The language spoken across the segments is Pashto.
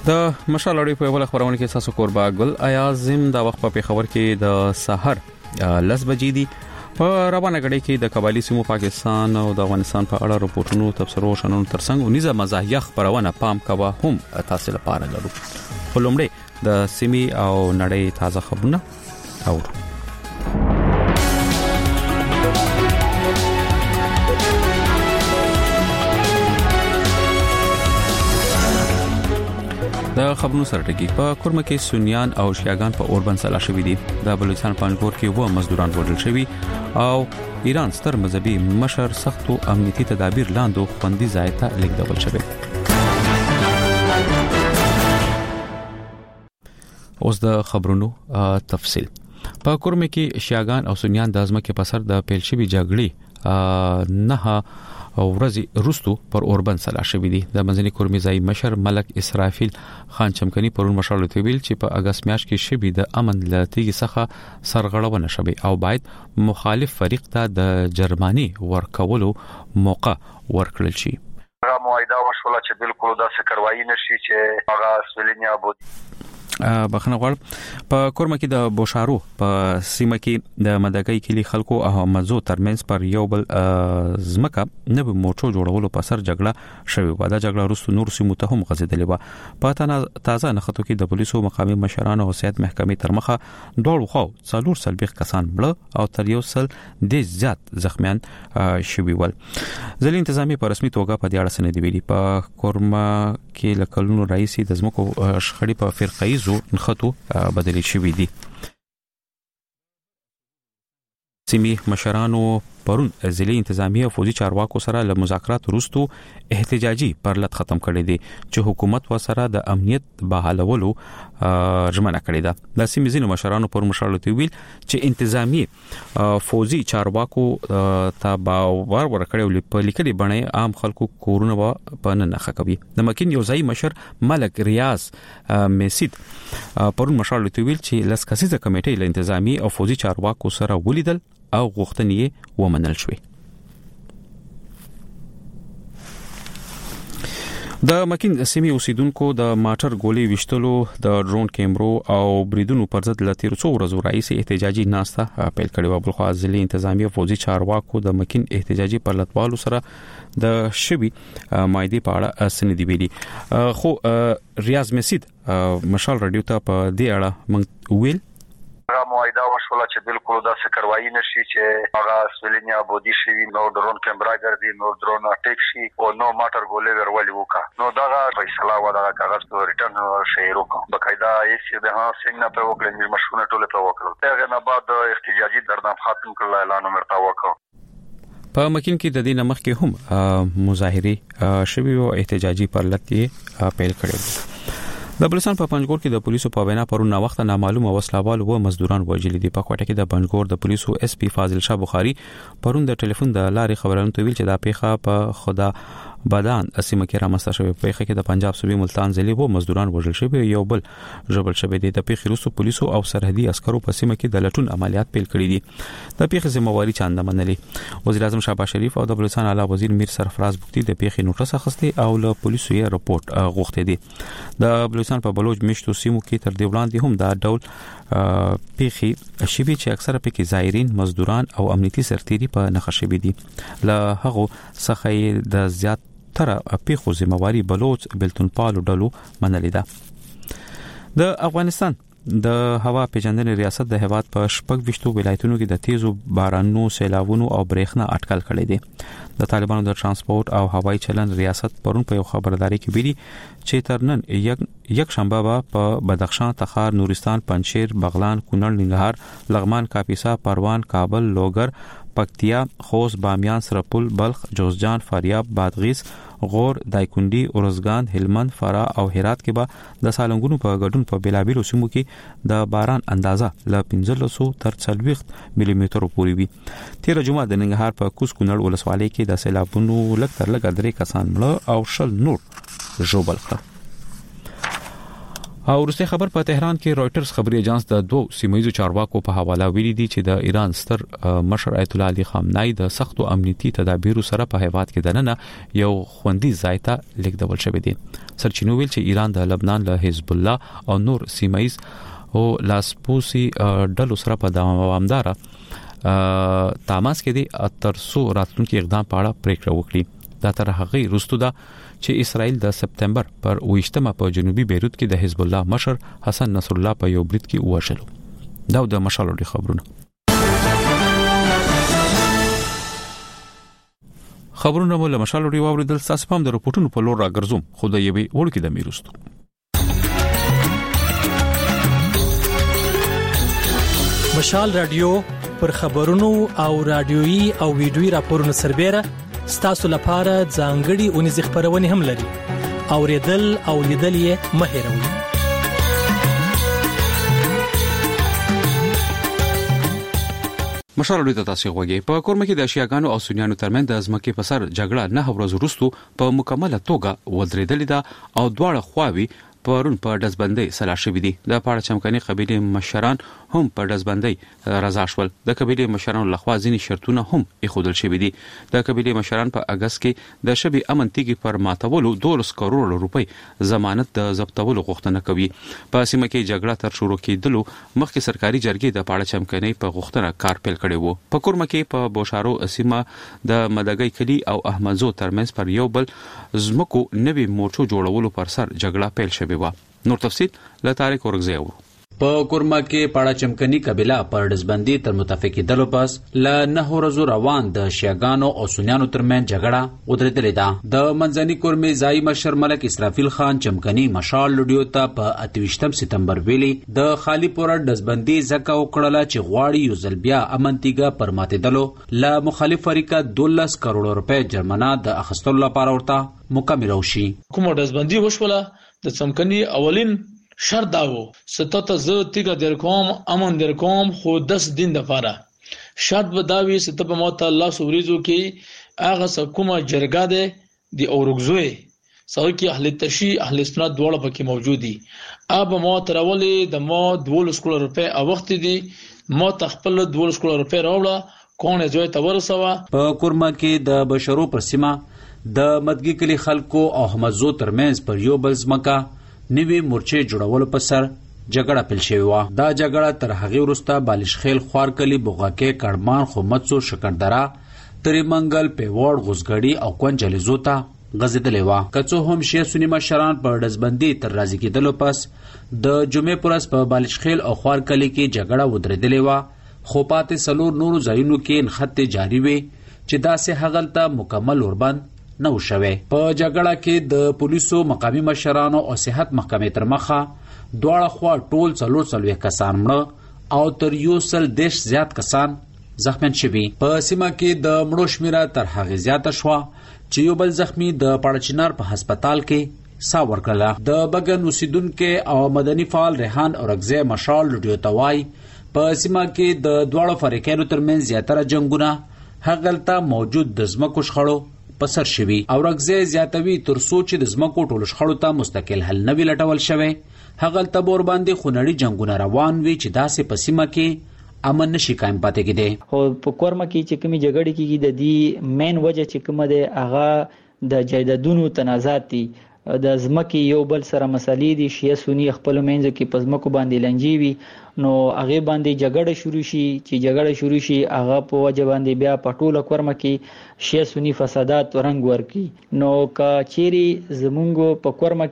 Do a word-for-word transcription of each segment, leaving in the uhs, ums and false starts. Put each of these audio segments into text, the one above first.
د مشال اړې په ول خبرونه کې تاسو قربا ګل ایازم د وخت په خبر کې د سحر لس بجې دي په روانه غړي کې د قبایلی سیمو پاکستان او د افغانستان په اړه رپورټونو تبصرو شنن ترڅنګ ونیزه مزاحیه خبرونه پام کوا هم تاسو لپاره لرو. خلومړي د سیمي او نړۍ تازه خبرونه اورو. د خبرونو سرټکی په کورمه کې سنیان او شیعاګان په اوربن سلا شوې دي. د بلوچستان پنځګور کې و مزدوران وژل شوي او ایران ستر مذهبي مشر سختو امنیتي تدابیر لاندې خوندي ځای ته لیږدول شوی. اوس د خبرونو تفصیل. په کورمه کې شیعاګان او سنیان د ازمکه په سر د پیل شوی جګړې نه او ورځي روستو پر اوربن سلا شوې دي. د منځني کورمي ځای مشر ملک اسرافیل خان چمکني پرون مشال تویل چې په اگست میاشت کې شوی د امن لتیږي څخه سرغړونه شوی او باید مخالف فریق ته د جرماني ورکولو موقع ورکړل شي. هغه موعده وشوله چې بالکل د سکروایی نشي چې هغه سولینیا بود بخنه غوړ. په کورمه کې د بوشارو په سیمه کې د مدګۍ کلی خلکو او مزو ترمنځ پر یو بل زمکه نه به موټو جوړولو په سر جګړه شوې و. دا جګړه روس نور سیمو ته هم غځېدلې و. په تازه نخټو کې د پولیسو مقامي مشرانو او سیاست محکمې ترمخه دوړو خو څلور سلبیخ کسان مړ او تر یو سل د زیات زخمیان شوي ول. ځلې انتظامی په رسمي توګه په دې اړه سند ویلي. په کورمه کې لکلونو رئیس د زمکو شخړې په فرقایي نخطو بدلی شوی دي. سیمي مشرانو پرون ضلعي انتظامیه او فوجي چارواکو سره له مذاکرات وروسته احتجاجي پرلط ختم کړي دي چې حکومت وسره د امنیت بحالولو ژمنه کړې ده. د سیمي ځینو مشرانو پر مشارلت ویل چې انتظامیه فوجي چارواکو ته باور ورکړي په لیکلي بڼه عام خلکو کورونه په نه کوي. د مکین یو ځای مشر ملک ریاض میسید پرون مشارلت ویل چې لسکسیزه کمیټې له انتظامی او فوجي چارواکو سره ولیدل او غوښتنې ومنل شوې. د مکین سیمې اوسیدونکو د ماټر ګولې وشتلو د ډرون کیمرو او بریدونو پر ضد لته څو ورځې راځي احتجاجي ناسته پیل کړي و. بل خو ځلې انتظامی فوجي چارواکو د مکین احتجاجي پرلطوالو سره د شبي مایدي په اړه سندې ویلي. خو ریاض مسید مشال رادیو ته په دې اړه مونږ ویل هغه موعده وشوله چې بالکل د سکروایی نشي چې هغه سولینیا بودی شي نو ډرون کیمرا ګرځي نو ډرون اټیک شي او نو ماټر ګولې ورولي وکا نو دا فیصله و دا کاغذ په ریټرن شي روکو بقاعده یې به ها څنګه په وکړل مشونه ټوله په وکړل. هغه نه بعد احتجاجي دردام ختم کړل اعلان مرتا وکړ. په مکین کې د دې نمخ کې هم مظاهره شوی او احتجاجي پرلط یې پیل کړی. د بلوچستان په پنځګور کې د پولیسو په وینا پرون وخت نامعلومه وسلوال و مزدوران وژل دي. په کوټه کې د پنځګور د پولیسو اس پی فاضل شاه بخاری پرون د ټلیفون د لارې خبرونه تویل چې دا پیښه په خدا بدان اسمه کې رامسته شوی. په پیښه کې د پنجاب صوبې ملتان ضلع و مزدوران وژل شوی یو بل جبل شوی دي. د پیښې وروسته پولیسو او سرحدي عسکرو په سیمه کې د لټون عملیات پیل کړي دي. د پیښې ذمہواری چانده منلي. وزیر اعظم شهباز شریف او د بلوچستان اعلی وزیر میر سرفراز بوختي د پیښې نوټس اخیسته او له پولیسو یې رپورت غوښته دي. د بلوچستان په بلوچ مشتو سیمو کې تر دې وړاندې هم دا ډول پیښې شوي چې اکثره پکې زایرین مزدوران او امنیتي سرتيري په نخښه شوي دي. له هغه څخه د زیات تر پیښو ذمہواری بلوچ بلتونپالو ډلو منلې ده. د افغانستان د هوا پیژندنې ریاست د هواد په شپږ وشتو ولایتونو کې د تیزو بارانونو سیلاوونو او برېښنا اټکل کړي دي. د طالبانو د ترانسپورت او هوایي چلن ریاست پرون په یو خبرداري کې ویلي چې تر نن یک یک شنبه په بدخشان، تخار، نورستان، پنجشیر، بغلان، کونړ، ننګرهار، لغمان، کاپیسا، پروان، کابل، لوګر، پکتیا، خوست، بامیان، سرپل، بلخ، جوزجان، فاریاب، بادغیس، غور، دایکنډي، اورزګان، هلمند، فراه او هرات کې به د سالنګونو په ګډون په بلابیلو سیمو کې د باران اندازه ل پنځلس تر څلوېښت ملي متر پورې وي. تیر جمعه د ننګرهار په کوز کونړ ولسوالۍ کې د سیلابونو لږ تر لږه درې کسان مړه او شل نور ژوبل کړه. او ورسته خبر په تهران کې رويټرز خبري اژانس د دوه سیمایي چارواکو په حواله ویلي دي چې د ایران ستر مشر آیت الله علي خامنه‌ای د سختو امنیتي تدابیرو سره په هیواد کې دننه یو خوندي ځای ته لیکدول شوی دی. سرچینو ویل چې ایران د لبنان له حزب الله او نور سیمایي او لاسپوسي ډلو سره په دوامدار تماس کې دي تر څو راتلونکي اقدام په اړه پریکړه وکړي. دا تر هغه وروسته ده چې اسرائیل د سپتمبر پر اوویشتمه په جنوبي بیروت کې د حزب الله مشر حسن نصر الله په یو برید کې ووژل. دا د مشالو خبرونه خبرونه مو له مشالو ری واوریدل. تاسو هم د رپورټونو په لور راګرځوم خو د یوې وړکې د میرستو مشال رادیو پر خبرونو او رادیوي او ویډیوي راپورونو سربېره ستاسو لپاره ځانګړي اونیز خبرونه هم لري. اوریدل او لیدل یې مه هېروئ. مشال ورته تاسو غوږی په کورمه کې د اشیاګانو او سنیانو ترمن د ازمکه په سر جګړه نه ورځ وروسته په مکمله توګه ودرېدلې ده او دواړه خواوي پرون په دزبندۍ سلا شوې دي. د پاړه چمکني قبيله مشران هم په دزبندۍ رضا شول. د قبيله مشرانو لخوا ځینی شرطونه هم اخودل شوې دي. د قبيله مشران په اگست کې د شبي امن تیږي پر ماتولو دوه کروڑ روپۍ ضمانت د ضبطولو غوښتنه کوي. په سیمه کې جګړه تر شروع کېدلو مخکې سرکاري جرګې د پاړه چمکني په غوښتنه کار پیل کړی وو. په کورمه کې په بوشارو سیمه د مدګي کلی او احمدزو ترمنځ پر یو بل زمکو نوي مورچو جوړولو پر سر جګړه پیل شوې و. نور تفصیل له طارق ورغزی و. په کورما کې پاړه چمکني قبيله پر دزبندي تر متفقې دلو پاس ل نه ورځو روان د شیاګانو او سنیانو ترمن جګړه ودرېدلې ده. د منځني کورمي ځای مشر ملک اسرافیل خان چمکني مشال لډیو ته په اتویشتم سپتمبر ویلي د خالی پور دزبندي زکه وکړه چې غواړي یو ځل بیا امنتیګه پر ماتېدلو ل مخالف فریقه دولس کروڑ روپۍ جرمنه د اخستلو لپاره ورته مکمل وشي. کومه دزبندي وشوله د چمکني اولین شرط داو ستته ز تیګه در کوم امن در کوم خو دس دین د فاره شرط بداوی ستته په موت الله سوريزو کې اغه سکومه جرګه ده دی اورغزوي سره کې اهل تشی اهل سنت دواړه پکې موجود دي. اب موت راولې د مو دولس کروڑ روپے او وخت دي مو تخپل دولس کروڑ روپے راوړه کونه جوړ ته ورسوه. په کورما کې د بشرو پر سیمه د مدګي کلی خلکو او احمدزو ترمنځ پر یو بل ځمکه نوی مورچې جوړولو په سر جګړه پیل شوې و. دا جګړه تر هغه وروسته بالشخیل خوارکلی بوغاکې کړمان خومڅو شکردرا تریمنګل پیوړ غوسګړی او کونجلیزو ته غزیدلې و. کڅو هم شی سنی مشران پر دزبندي تر راځي کېدلو پس د جمعې پرس په بالشخیل او خوارکلی کې جګړه ودرېدلې و. خو پاتې سلور نورو ځایونو کې نخت جاری وي چې داسې هغلته مکمل اوربند نو شوه. په جګړه کې د پولیسو مقامی مشرانو او صحت محکمې تر مخه دواړه خوا ټول څلور څلوي کسان مړه او تر یو سل دیش زیات کسان زخمیان شوي. په سیمه کې د مړو شمیره تر هغه زیاته شوه چې یو بل زخمی د پاړچینار په هسپتال کې سا ورکړه. د بګن اوسیدونکو او مدني فعال ریحان اورغزی مشال لډیو توای په سیمه کې د دواړو فریقونو ترمنځ زیاتره جنگونه هغلته موجود د زمکو شخړو پسر شوی. اورغزی زیاتوي تر سوچ د زمکو ټول شخړو ته مستقل حل نه وی لټول شوی. هغلته بور باندې خونړي جنگونه روان وي چې داسې پسیمه کې امن نشي قائم پاتې کېده. خو په کورما کې چې کومي جګړې کېږي د دې مین وجه چې کومه ده هغه د جایدادونو تنازعات دي. د زمکه یو بل سره مسالې دي شیعه سنی خپل منځ کې پزمکو باندې لنجي وي نو هغه باندې جګړه شروع شي چې جګړه شروع شي هغه په وجه باندې بیا پټوله کورمه کې شیعه سنی فسادات ورنګ ورکی. نو کا چيري زمونږ په کورمه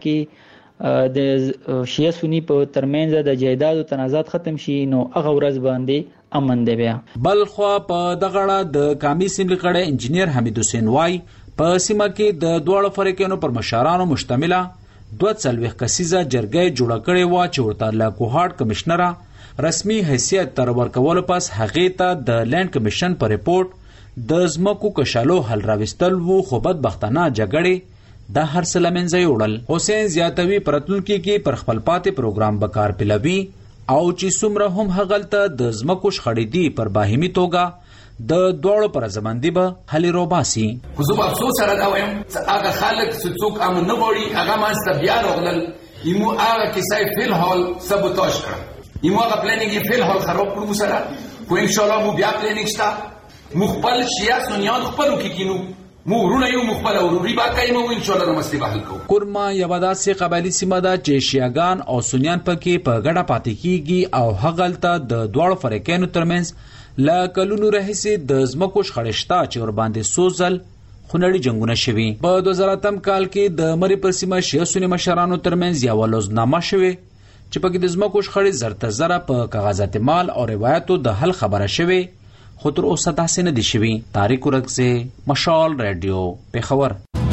کې د شیعه سنی په ترمنځ د جایدادو تنازعات ختم شي نو هغه ورځ باندې امن دی. بیا بل خو په دغړه د کامی سیمل کړه انجنیر حمید حسین وای په سیمه کې د دوړو فریقونو پر مشرانو مشتمله دوه څلويخ کسیزه جرګه جوړه کړې و چې ورته لا کوهاټ کمشنره رسمي حیثیت تر ورکول پس هغه ته د لینډ کمیشن پر ریپورت د زمکو کشالو حل راوستل وو. خو بدبختانه جګړې د هر څه لمنځه وړل. حسین زیاتوي پرتلونکو کې پر خپل پاتې پروګرام بکار پلوي او چې څومره هم هغلته د زمکو شخړې دي پر باهمي توګه د دوړو پر زمندي به حل روباسي. خو زه افسوس سره دا وایم چې هغه خلک چې څوک امن نه غواړي هغه مانځ ته بیا راغلل ایمو هغه کیسه فی الحال سبوتاژ کړ ایمو هغه پلانینګ فی الحال خراب کړو سره خو ان شاء الله مو بیا پلانینګ شته مخبل شیا سنیان خپلو کې کینو مو ورونه یو مخبل اوروري با کایمو ان شاء الله مستی بحل کو کورما یو داسې قبایلی سیمه ده چې شیاګان او سنیان پکې په ګډه پاتې کیږي او هغلته د دوړ فرقینو ترمنځ لا کلونو راهیسې د زمکو شخړشتا چې ور باندې سوزل خونړي جنگونه شوي په دوه زره اتم کال کې د مری پر سیمه شیا سنی مشرانو ترمنځ یو لوزنامه شوه چې پکې د زمکو شخړې زرته زره په کاغذات مال او روایتو د حل خبره شوه خو تر اوسه داسې نه دي شوي. طارق ورکزی، مشال رادیو، پېښور.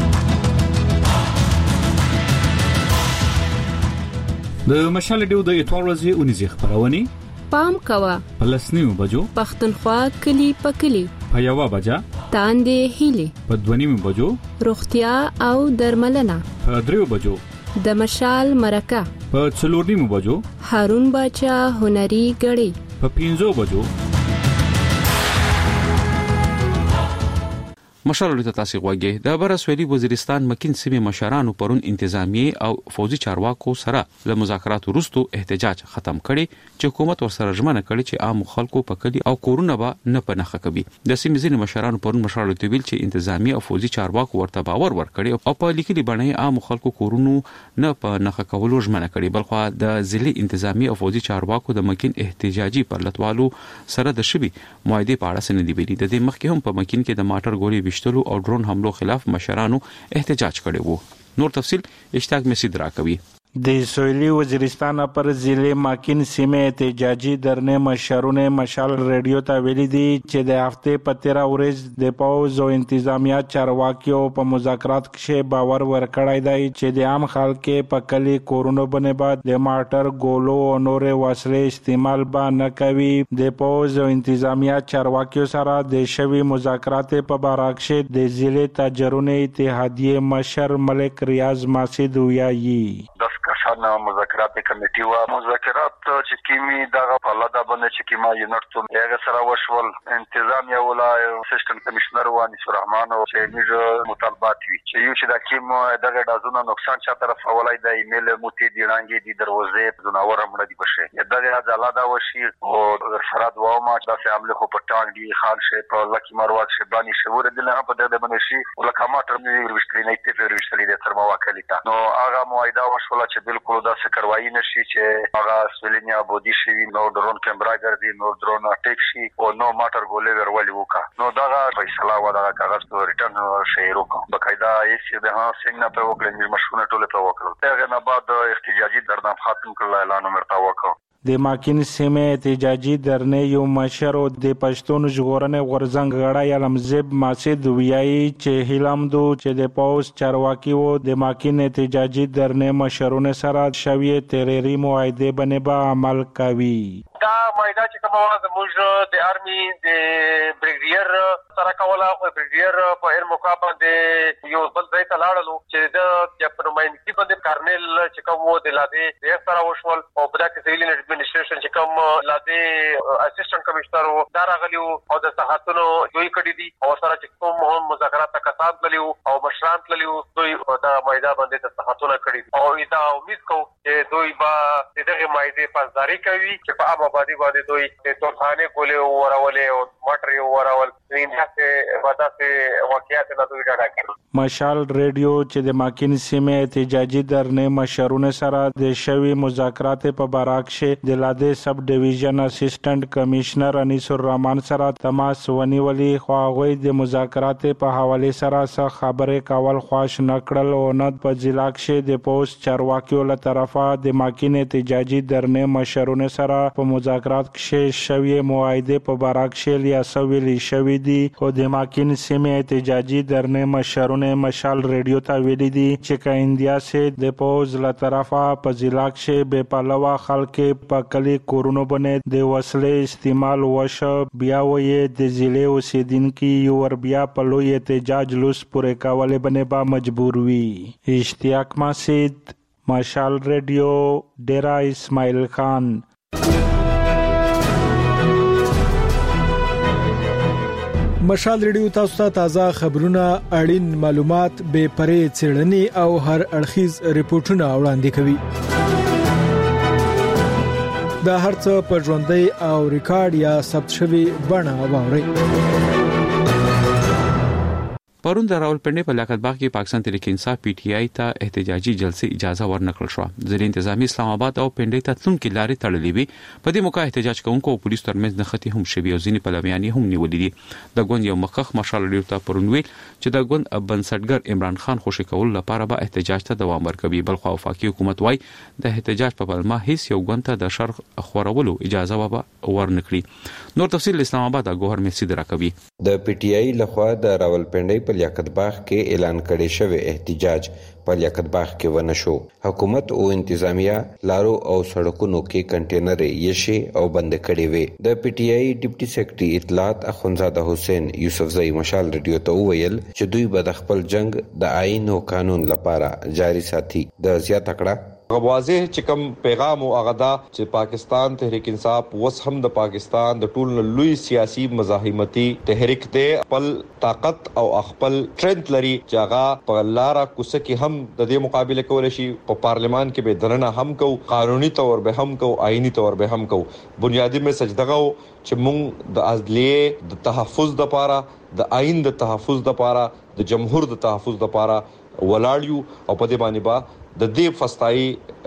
د مشال رادیو د اتوار ورځې اونیزه خبرونه پام کوه په لسنیو بجو پښتونخوا کلی په کلی په یو بجا تاندې هیلي په دونیمو بجو روغتیا او درملنه په دریو بجو د مشال مرکه په څلورنیمو بجو هارون باچا هنري غړي په پنځو بجو. مشال ته تاسو غوږی د برسویلي وزیرستان مکین سیمه مشرانو پرون انتظامی او فوجي چارواکو سره له مذاکرات وروسته احتجاج ختم کړي چې حکومت ورسره ژمنه کړي چې عام خلکو په کلی او کورونه به نه پنهخه کوي. د سیمې ځینې مشرانو پرون مشال ته ویل چې انتظامی او فوجي چارواکو ورته باور ورکړي او په لیکلي باندې عام خلکو کورونو نه پنهخه کولو ژمنه کړي. بلخو د ضلعي انتظامی او فوجي چارواکو د مکین احتجاجي پرلتوالو سره د شبي معاهده په اړه سند دی ویلي. د دې مخکې هم په مکین کې د ماټر ګولې وشتلو او ډرون حملو خلاف مشرانو احتجاج کړي وو. نور تفصيل اشتاق مسید راکوي. د سویلی وزیرستان پر ضلع ماکین سیمه احتجاجي درنه مشرونه مشال رادیو ته ویلي دي چې د هفته په تیرا ورځ د پاوز او انتظامیه چارواکیو په مذاکرات کې باور ورکړای دی چې د عام خلکو په کلی کورونو باندې بعد د ماټر ګولو او نور وسلې استعمال به نه کوي. د پاوز او انتظامیه چارواکیو سره د شوی مذاکرات په باراکشه د ضلع تاجرونه اتحادیه مشر ملک ریاض ماسید ویایي کشان مذاکرات کمیټي وا مذاکرات چې کیمي دغه په لاده باندې چې کیما یونټ ته هغه سره وشول انتظامیه ولا اسسټنټ کمشنر وانی سورحمان او چې موږ مطالبات وی چې یو چې د کیم دغه دازونه نقصان چا طرف حوالای د ایمیل موتی دی رانګي دی دروازې زناور مړه دی بشه دغه ځالاده وشي او فراد و ما چې عمله خو په ټانګ دی خان شه په لکی مروات شه بانی شور دي نه په دغه باندې شي ولکه ما تر مې ورشتري نه ته ورشتري د تر مواکلیتا نو هغه موعده وشول چې بالکل دا څه کاروایی نشي چې هغه سویلینیا بودی شي نو ډرون کیمرا ګرځي نو ډرون اٹیک شي او نو ماټر ګولې ورولي وکا نو دا فیصله و دا کاغذ ته ریټرن شي وکړه بقاعده یې د ها څنګه په وکړل مشونه ټوله په وکړل هغه نه بعد احتجاجي درنام ختم کړل اعلان مرتا وکړ. د ماکین سیمه احتجاجي درنه یو مشر او د پښتون ژغورنې غورزنګ غړای علمزب ماسید ویایي چې هیلمدو چې د پاوس چارواکي وو د ماکین احتجاجي درنه مشرونه سره شوی تریری معاهده باندې به عمل کوي. دا معاهده چې کومه وه زموږ د آرمي د بریګیډیر سره کوله خو بریګیډیر په هر موقع باندې یو بل ځای ته لاړلو چې د په نمایندګي باندې کارنل چې کوم وو د لادې د سره وشول او په دغه سیویل اډمنسټریشن چې کوم لادې اسسټنټ کمشنر وو دا راغلی او د صحاتونو دوی کړي دي او سره چې کوم هم مذاکرات کسان تللی او مشران تللی دوی دا معاهده باندې د صحاتونو کړي او دا امید کوم چې دوی به دغه معاهده پاسداري کوي چې په آبادی باندې دوی د توخانه کولې ورولې او ماټر ورول نه څه ودا څه واقعیت نه دوی ډاډه کړي. مشال رادیو چې د ماکین سیمه احتجاجي درنه مشرونه سره د شوی مذاکرات په باراکشه د لاده سب ډیویژن اسسټنټ کمشنر انیس الرحمن سره تماس ونیولي خو هغه د مذاکرات په حواله سره څه خبره کول خواش نکړل او نه په ضلع کې د پوسټ چارواکیو له طرفه د ماکین احتجاجي درنه مشرونه سره په مذاکرات کې شوی معاهده په باراکشه لیا سویلی شوی دی او د ماکین سیمه احتجاجي درنه مشرونه مشال رادیو ته ویلي دي چې کا انډیا سه د پوز له طرفه په ضلع کې بے پلوه خلک په کلی کورونو باندې د وسلې استعمال وشو بیا وې د ضلع اوسیدونکو ور بیا په لوی احتجاج لوس پورې کولې باندې با مجبور وي. اشتیاق مسید، مشال رادیو، ډیرا اسماعیل خان. مشال ریډیو تاسو ته تازه خبرونه، اړین معلومات، بے پرې څېړنې او هر اړخیز ریپورتونه وړاندې کوي. دا هرڅه په ژوندۍ او ریکارډ یا ثبت شوی بڼه واورئ. پرون د راولپنډي په لیاقت باغ کې پاکستان تحریک انصاف پی ټی آی ته احتجاجي جلسه اجازه ورنکړل شو. ځینې انتظامی اسلام آباد او پنډي ته تلونکي لارې تړلې وي. په دې موقع احتجاج کوونکو او پولیسو ترمنځ نښتې هم شوي او ځینې پلویان هم نیولې دي. د ګوند یو مخکخ مشال ریډیو ته پرون ویل چې د ګوند بنسټګر عمران خان خوشی کول لپاره به احتجاج ته دوام ورکوي. بل خو وفاقي حکومت وايي د احتجاج په پلمه هیڅ یو ګوند ته د شرخ خورولو اجازه و ورنکړي. نور تفصیل اسلام آباد ګوهر مسجد راکوي. د پی ټی آی لخوا د راولپنډي په لیاقت باغ کې اعلان کړی شوی احتجاج په لیاقت باغ کې ونه شو. حکومت او انتظامیه لارو او سړکونو کې کنټینر یې او بند کړي وي. د پی ټی آی ډیپټي سیکرټري اطلاعات اخوندزاده حسین یوسفزئی مشال ریډیو ته وویل چې دوی به د خپل جنگ د آئین او قانون لپاره جاری ساتي. د زیات کړه واضح چې کوم پیغام او اغدا چې پاکستان تحریک انصاف وس هم د پاکستان د ټول لوی سیاسي مزاحمتي تحریک ته خپل طاقت او خپل ټرنت لري چې هغه په لارا کوسه کې هم د دې مقابله کول شي. په پارلیمان کې به دننه هم کو، قانوني تور به هم کو، آئینی تور به هم کو. بنیادی میسج دغه چې مونږ د عدلیه د تحفظ لپاره، د آئین د تحفظ لپاره، د جمهور د تحفظ لپاره ولاړیو او په دې باندې با د دې فستای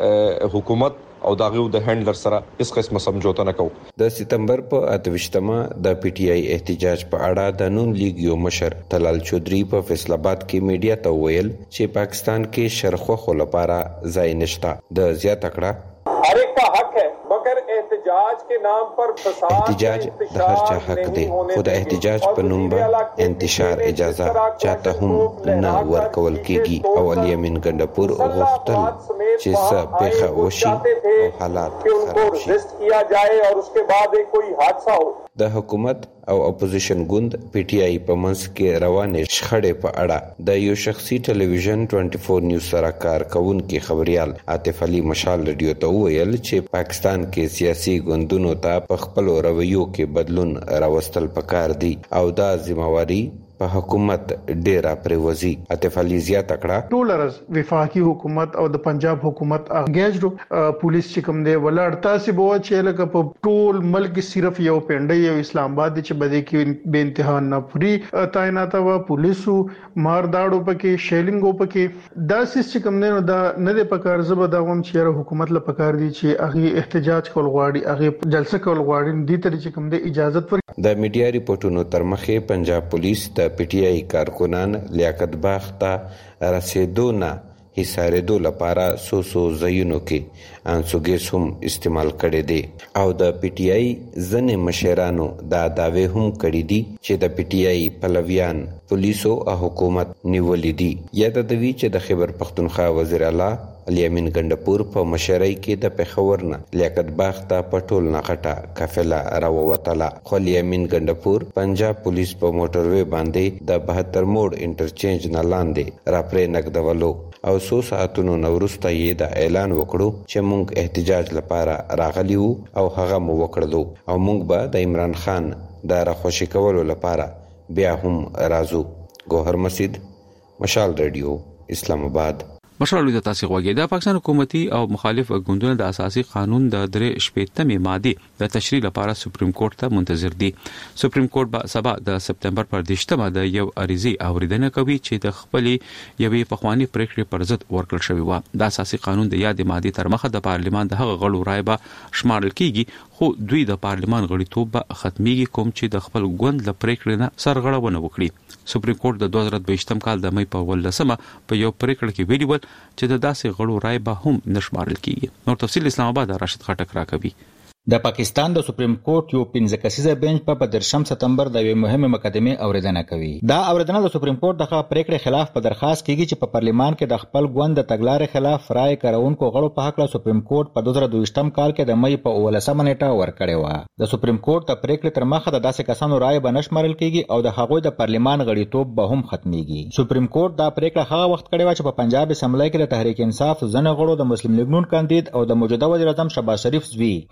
حکومت او داغه د هندلر سره اس قسمه سمجھوته نه کو. د سپتمبر په اتوشتمه د پی ټی آی احتجاج په اړه د نون لیگ یو مشر تلال چودري په فیصل آباد کې میډیا ته ویل چې پاکستان کې شرخو خو لپاره ځای نشته. د زیات کړه हर एक का हक है मगर एहतजाज के नाम पर फसाद احتجاج د هر چا حق دی، خو د احتجاج په نوم به انتشار اجازه چاته هم نه ورکول کیږي. او علي امین ګندپور غوښتل چې څه پیښه وشي او حالات خراب شي. کیا جائے اور اس کے بعد کوئی حادثہ ہو. د حکومت او اپوزیشن ګوند پی ټی آی په منځ کې روانې شخړې په اړه د یو شخصي ټلویزیون چوبیس نیوز سره کار کوونکی خبريال عاطف علي مشال ریډیو ته ویل چې پاکستان کې سیاسي ګوندونو ته په خپل رویو کې بدلون راوستل پکار دي او دا ذمہواری په حکومت ډیره پریوزي. عاطف علي زیات کړه ټولرز وفاقي حکومت او د پنجاب حکومت انګیجډ پولیس چې کوم دی ولړ تاسو به چې لکه په ټول ملک صرف یو پنډي او اسلام آباد چې بده کې به انتها نفري تعینات و پولیسو مار داړو پکې شیلینګو پکې دا سیس چې کوم نه دا نه د پکار زبر دا هم چې حکومت له پکار دي چې هغه احتجاج کول غواړي، هغه جلسه کول غواړي، دې تر چې کوم دی اجازه ور. د میډیا ریپورتونو تر مخه پنجاب پولیس د پی ټی آی کارکنان لیاقت باغ ته رسیدو نه حصاریدو لپاره سو سو ځایونو کې انسوګیس هم استعمال کړي دي او د پی ټی آی ځنې مشرانو دا داوی هم کړي دي چې د پی ټی آی پلویان پولیسو او حکومت نیولې دي. یاد دوی چې د خیبر پختونخوا وزیر اعلی علي امین ګندپور په مشرۍ کې د پېښور نه لیاقت باغ ته پټول نغټه قافله راووتله. خو علي امین ګندپور پنجاب پولیس په موټروي باندې د بهتر موډ انټرچینج نه لاندې راپرې نقدولو او څو ساعتونو وروسته یې د اعلان وکړو چې موږ احتجاج لپاره راغلی وو او هغه مو وکړلو او موږ به د عمران خان د راخوشي کولو لپاره بیا هم راځو. ګوهر مسجد، مشال ریډیو، اسلام آباد. مشال د تاسو غوږی د پاکستان حکومتي او مخالف ګوندونو د اساسي قانون د درې شپږمې ماده د تشریح لپاره سپریم کورټ ته منتظر دي. سپریم کورټ به سبا د سپتمبر پر دیشتمه د یو عریضه اوریدنه کوي چې د خپل یوې پخوانی پریکړې پر ضد ورکړل شوی و. د اساسي قانون د یادې ماده تر مخه د پارلیمان د هغه غړو رائے به شمارل کیږي، خو دوی د پارلیمان غړیتوب به ختميږي کوم چې د خپل ګوند ل پریکړې نه سرغړونه وکړي. سپریم کورټ د دوه زره دوه کال د مې په ولسمه په یو پریکړه کې ویلي و چې د داسې غړو رائے به هم نشمارل کیږي. نور تفصیل اسلام آباد راشد خټک راکوي. د پاکستان د سپریم کورټ یو پنځه کسیزه بنچ په پدرشم سپتمبر د یوې مهمه مقدمه اوریدنه کوي. دا اوریدنه د سپریم کورټ دغه پریکړې خلاف په درخواست کیږي چې په پارلیمان کې د خپل ګوند د تګلارې خلاف رائے کارونکو غړو په حق له سپریم کورټ په دوه زره دوه کال کې د مې په ولسمه نیټه ورکړې و. د سپریم کورټ د پریکړې تر مخه د داسې کسانو رائے به نشمارل کیږي او د هغوی د پارلیمان غړیتوب به هم ختميږي. سپریم کورټ دا پریکړه هغه وخت کړې و چې په پنجاب اسمبلی کې د تحریک انصاف ځنه غړو د مسلم لیگ نون کاندید او د موجوده وزیر اعظم شهباز شریف زوی حمزه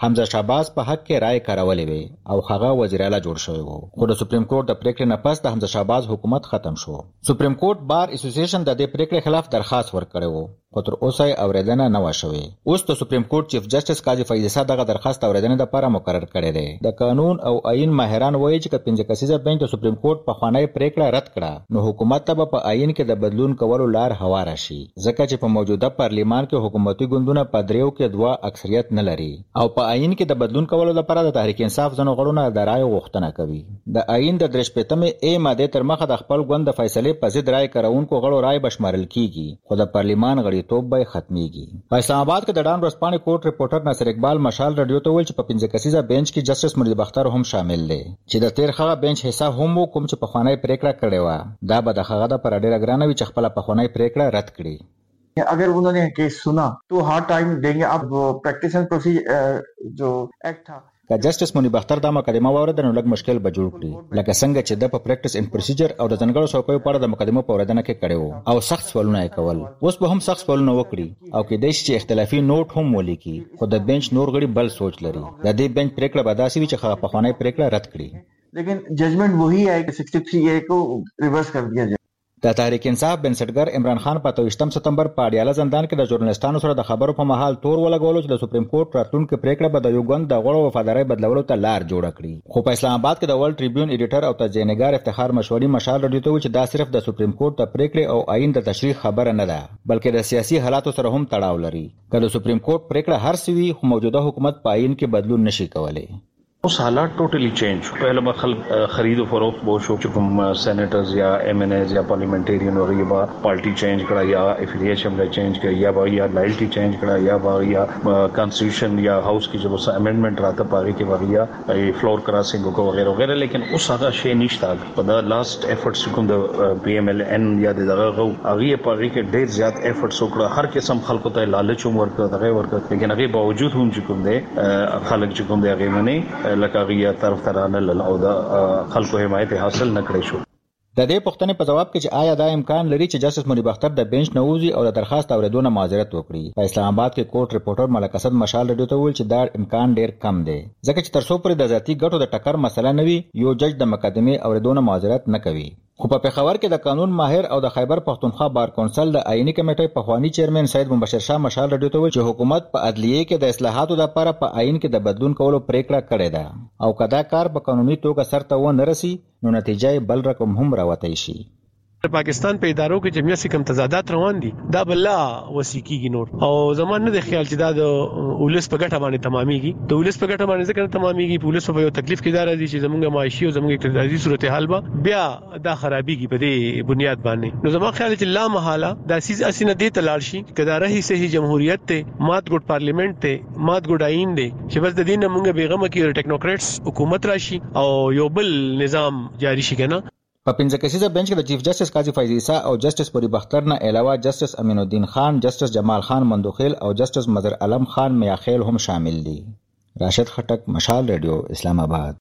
شهباز په حق کې رائے کارولې وي او هغه وزیر اعلی جوړ شوی وو خو د سپریم کورټ د پریکړې نه پس د حمزه شهباز حکومت ختم شو سپریم کورټ بار اسوسییشن د دې پریکړې خلاف درخواست ورکړی وو خو تر اوسه اوریدنه نه و شوې اوس د سپریم کورټ چیف جسټس قاضي فیض عیسی دغه درخواست اوریدنه لپاره مقرر کړی دی د قانون او آئین ماهران وایي چې د پنځه کسیزه بنچ د سپریم کورټ په خوانی پریکړه رد کړه نو حکومت ته په آئین کې د بدلون کولو لار هواره شي ځکه چې په موجوده پارلیمان کې حکومتي ګوندونه په دریو کې دوه اکثریت نه لري او په آئین کې د بدلون کولو لپاره د تحریک انصاف ځنو غړو د رائے غوښتنه کوي د آئین د درش پېتمې ای ماده تر مخه د خپل ګوند د فیصله په ضد رائے کارونکو غړو رائے بشمارل کیږي خو د پارلیمان غړیتوب به ختمي په اسلام آباد کې د ډان ورسپانې کورټ ریپورټر ناصر اقبال مشال رادیو ته ویل چې په پنځه کسیزه بنچ کې جسټس مرید بختر هم شامل دی چې د تیر هغه بنچ حساب هم کوم چې په خوانی پریکړه کړې و دا به د هغه د پر ډیره ګرانه وي چې خپل په خوانی پریکړه رد کړي अगर उन्होंने केस सुना तो हार्ड टाइम देंगे अब प्रैक्टिस एंड प्रोसीजर जो एक्ट था که جسټس منی بختر دا مقدمه واوریدل نو لږ مشکل به جوړ کړي لکه څنګه چې د په پریکټس ان پروسیجر او د ځنګړو څوکیو په اړه د مقدمه په اوریدنه کې کړي وو او سخت سوالونه یې کول اوس به هم سخت سوالونه وکړي او کې د شي اختلافي نوٹ هم ولیکي خو د بنچ نور غړي بل سوچ لري د دې بنچ پریکړه به داسې وي چې خغه په خوانی پریکړه رد کړي लेकिन जजमेंट वही है कि सिक्सटी थ्री ए को रिवर्स कर दिया जाए د تحریک انصاف بنسټګر عمران خان په تویشتم ستمبر په اډیاله زندان کې د ژورنالستانو سره د خبرو په مهال تور ولګولو چې د سپریم کورټ راتلونکو پریکړه به د یو ګوند د غړو وفادارۍ بدلولو ته لار جوړه کړي خو په اسلام آباد کې د ورلد ټریبیون ایډیټر او تجزیه‌نګار افتخار مشوري مشال رادیو ته چې دا صرف د سپریم کورټ د پریکړې او آئین د تشریح خبره نه ده بلکې د سیاسي حالاتو سره هم تړاو لري که د سپریم کورټ پریکړه هر څه وي خو موجوده حکومت په آئین کې بدلون نشي کولای उस हालात टोटली चेंज पहले में खल खरीद फरोख्त बहुत शो चुकम सेनेटर्स या एमएनएज या पार्लियामेंटेरियन और ये बा पार्टी चेंज करा या एफिलिएशन का चेंज किया या बा या लॉयल्टी चेंज करा या बा या कॉन्स्टिट्यूशन या हाउस की जब अमेंडमेंट रहा था पागे के बारे या फ्लोर क्रॉसिंग को वगैरह वगैरह लेकिन उस सारा शे निश्ता पदा लास्ट एफर्ट्स चुकम द पीएमएलएन या दगा आगे पागे के ढेर ज्यादा एफर्ट्स ओकड़ा हर किस्म खल को लालच उमर का दगा वर्क लेकिन आगे बावजूद हम चुकम दे खलक चुकम दे आगे मने لکه طرف ترانه او د خلکو حمایت حاصل نکړي شو د دې پوښتنې په جواب کې چې آیا دا امکان لري چې جسټس منی بختر د بنچ نووزي او د درخواست اوریدونه معذرت وکړي په اسلام آباد کې کورټ ریپورټر ملک اسد مشال رادیو ته ویل چې دا امکان ډیر کم دی ځکه چې تر څو پورې د ذاتی ګټو د ټکر مسله نه وي یو جج د مقدمه اوریدونه معذرت نه کوي خو په پېښور کې د قانون ماهر او د خیبر پښتونخوا بار کونسل د آئینی کمیټې په خوانی چیرمن سید مبشر شاه مشال رادیو ته ویل چې حکومت په عدلیه کې د اصلاحاتو لپاره په آئین کې د بدلون کولو پریکړه کړې ده او کدا کار په قانوني توګه سرته و نه رسی نو نتیجه بل رقم هم راوتی شي پاکستان په ادارو کې جمعیت سي کم تضادات روان دي دا بل وسیکيږي نور او زمون نه د خیال چې دا د ولس په ګټه باندې تماميږي د ولس په ګټه باندې ځکه تماميږي پولیس په یو تکلیف کې دار دي چې زمونږ معاشي او زمونږ اقتصادي صورتحال به بیا دا خرابيږي په دې بنیاد باندې نو زموږ خیال چې لا محاله د اساس اسینه دې تلال شي کدا رہی صحیح جمهوریت ته مات ګډ پارلیمنت ته مات ګډ آئین دی چې بس د دین موږ بیغمه کې ټیکنوکریټس حکومت راشي او یو بل نظام جاری شي کنه په پنځه کسیزه بنچ کې د چیف جسټس قاضي فیض عیسی او جسټس پوری بختر نه علاوه جسټس امین الدین خان جسټس جمال خان مندوخیل او جسټس مظهر علم خان میاخیل هم شامل دي راشد خټک مشال رادیو اسلام آباد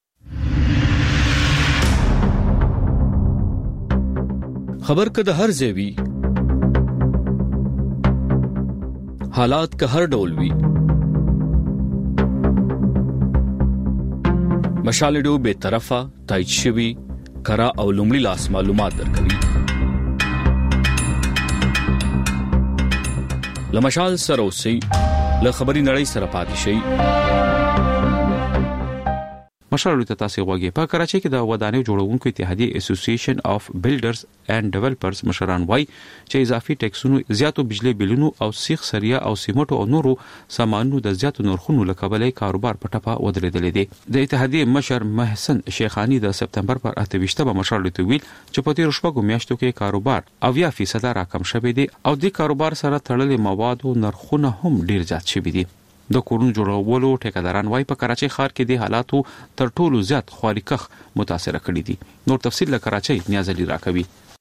خبر کده هر ځای حالات که هر ډول وي مشال رادیو به طرفه تایید شوی کرا او لومړی لاس معلومات درکوي لمشال سره اوسئ له خبري نړۍ سره پاتې شئ مشال ته تاسو غوږی په کراچۍ کې د ودانیو جوړونکو اتحادیه اسوسییشن اف بلډرز اینڈ ډیولپرز مشران وای چې اضافي ټیکسونو زیاتو بجلی بلونو او سیخ سریا او سیمټو او نورو سامانونو د زیاتو نرخونو لکبلې کاروبار په ټپه ودرېدل دي د اتحادیه مشر محسن شیخانی د سپتمبر پر اته ویشتمه مشال ته ویل چې په تیر شپږو میاشتو کې کاروبار اویا فیصد راکم شوی دی او د کاروبار سره تړلې موادو نرخونه هم ډیر زیات شوی دي د کورونو جوړولو ټیکداران وای په کراچۍ ښار کې د حالاتو تر ټولو زیات خواریکخ متاثر کړي دي نور تفصیل له کراچۍ نیاز علي راکوي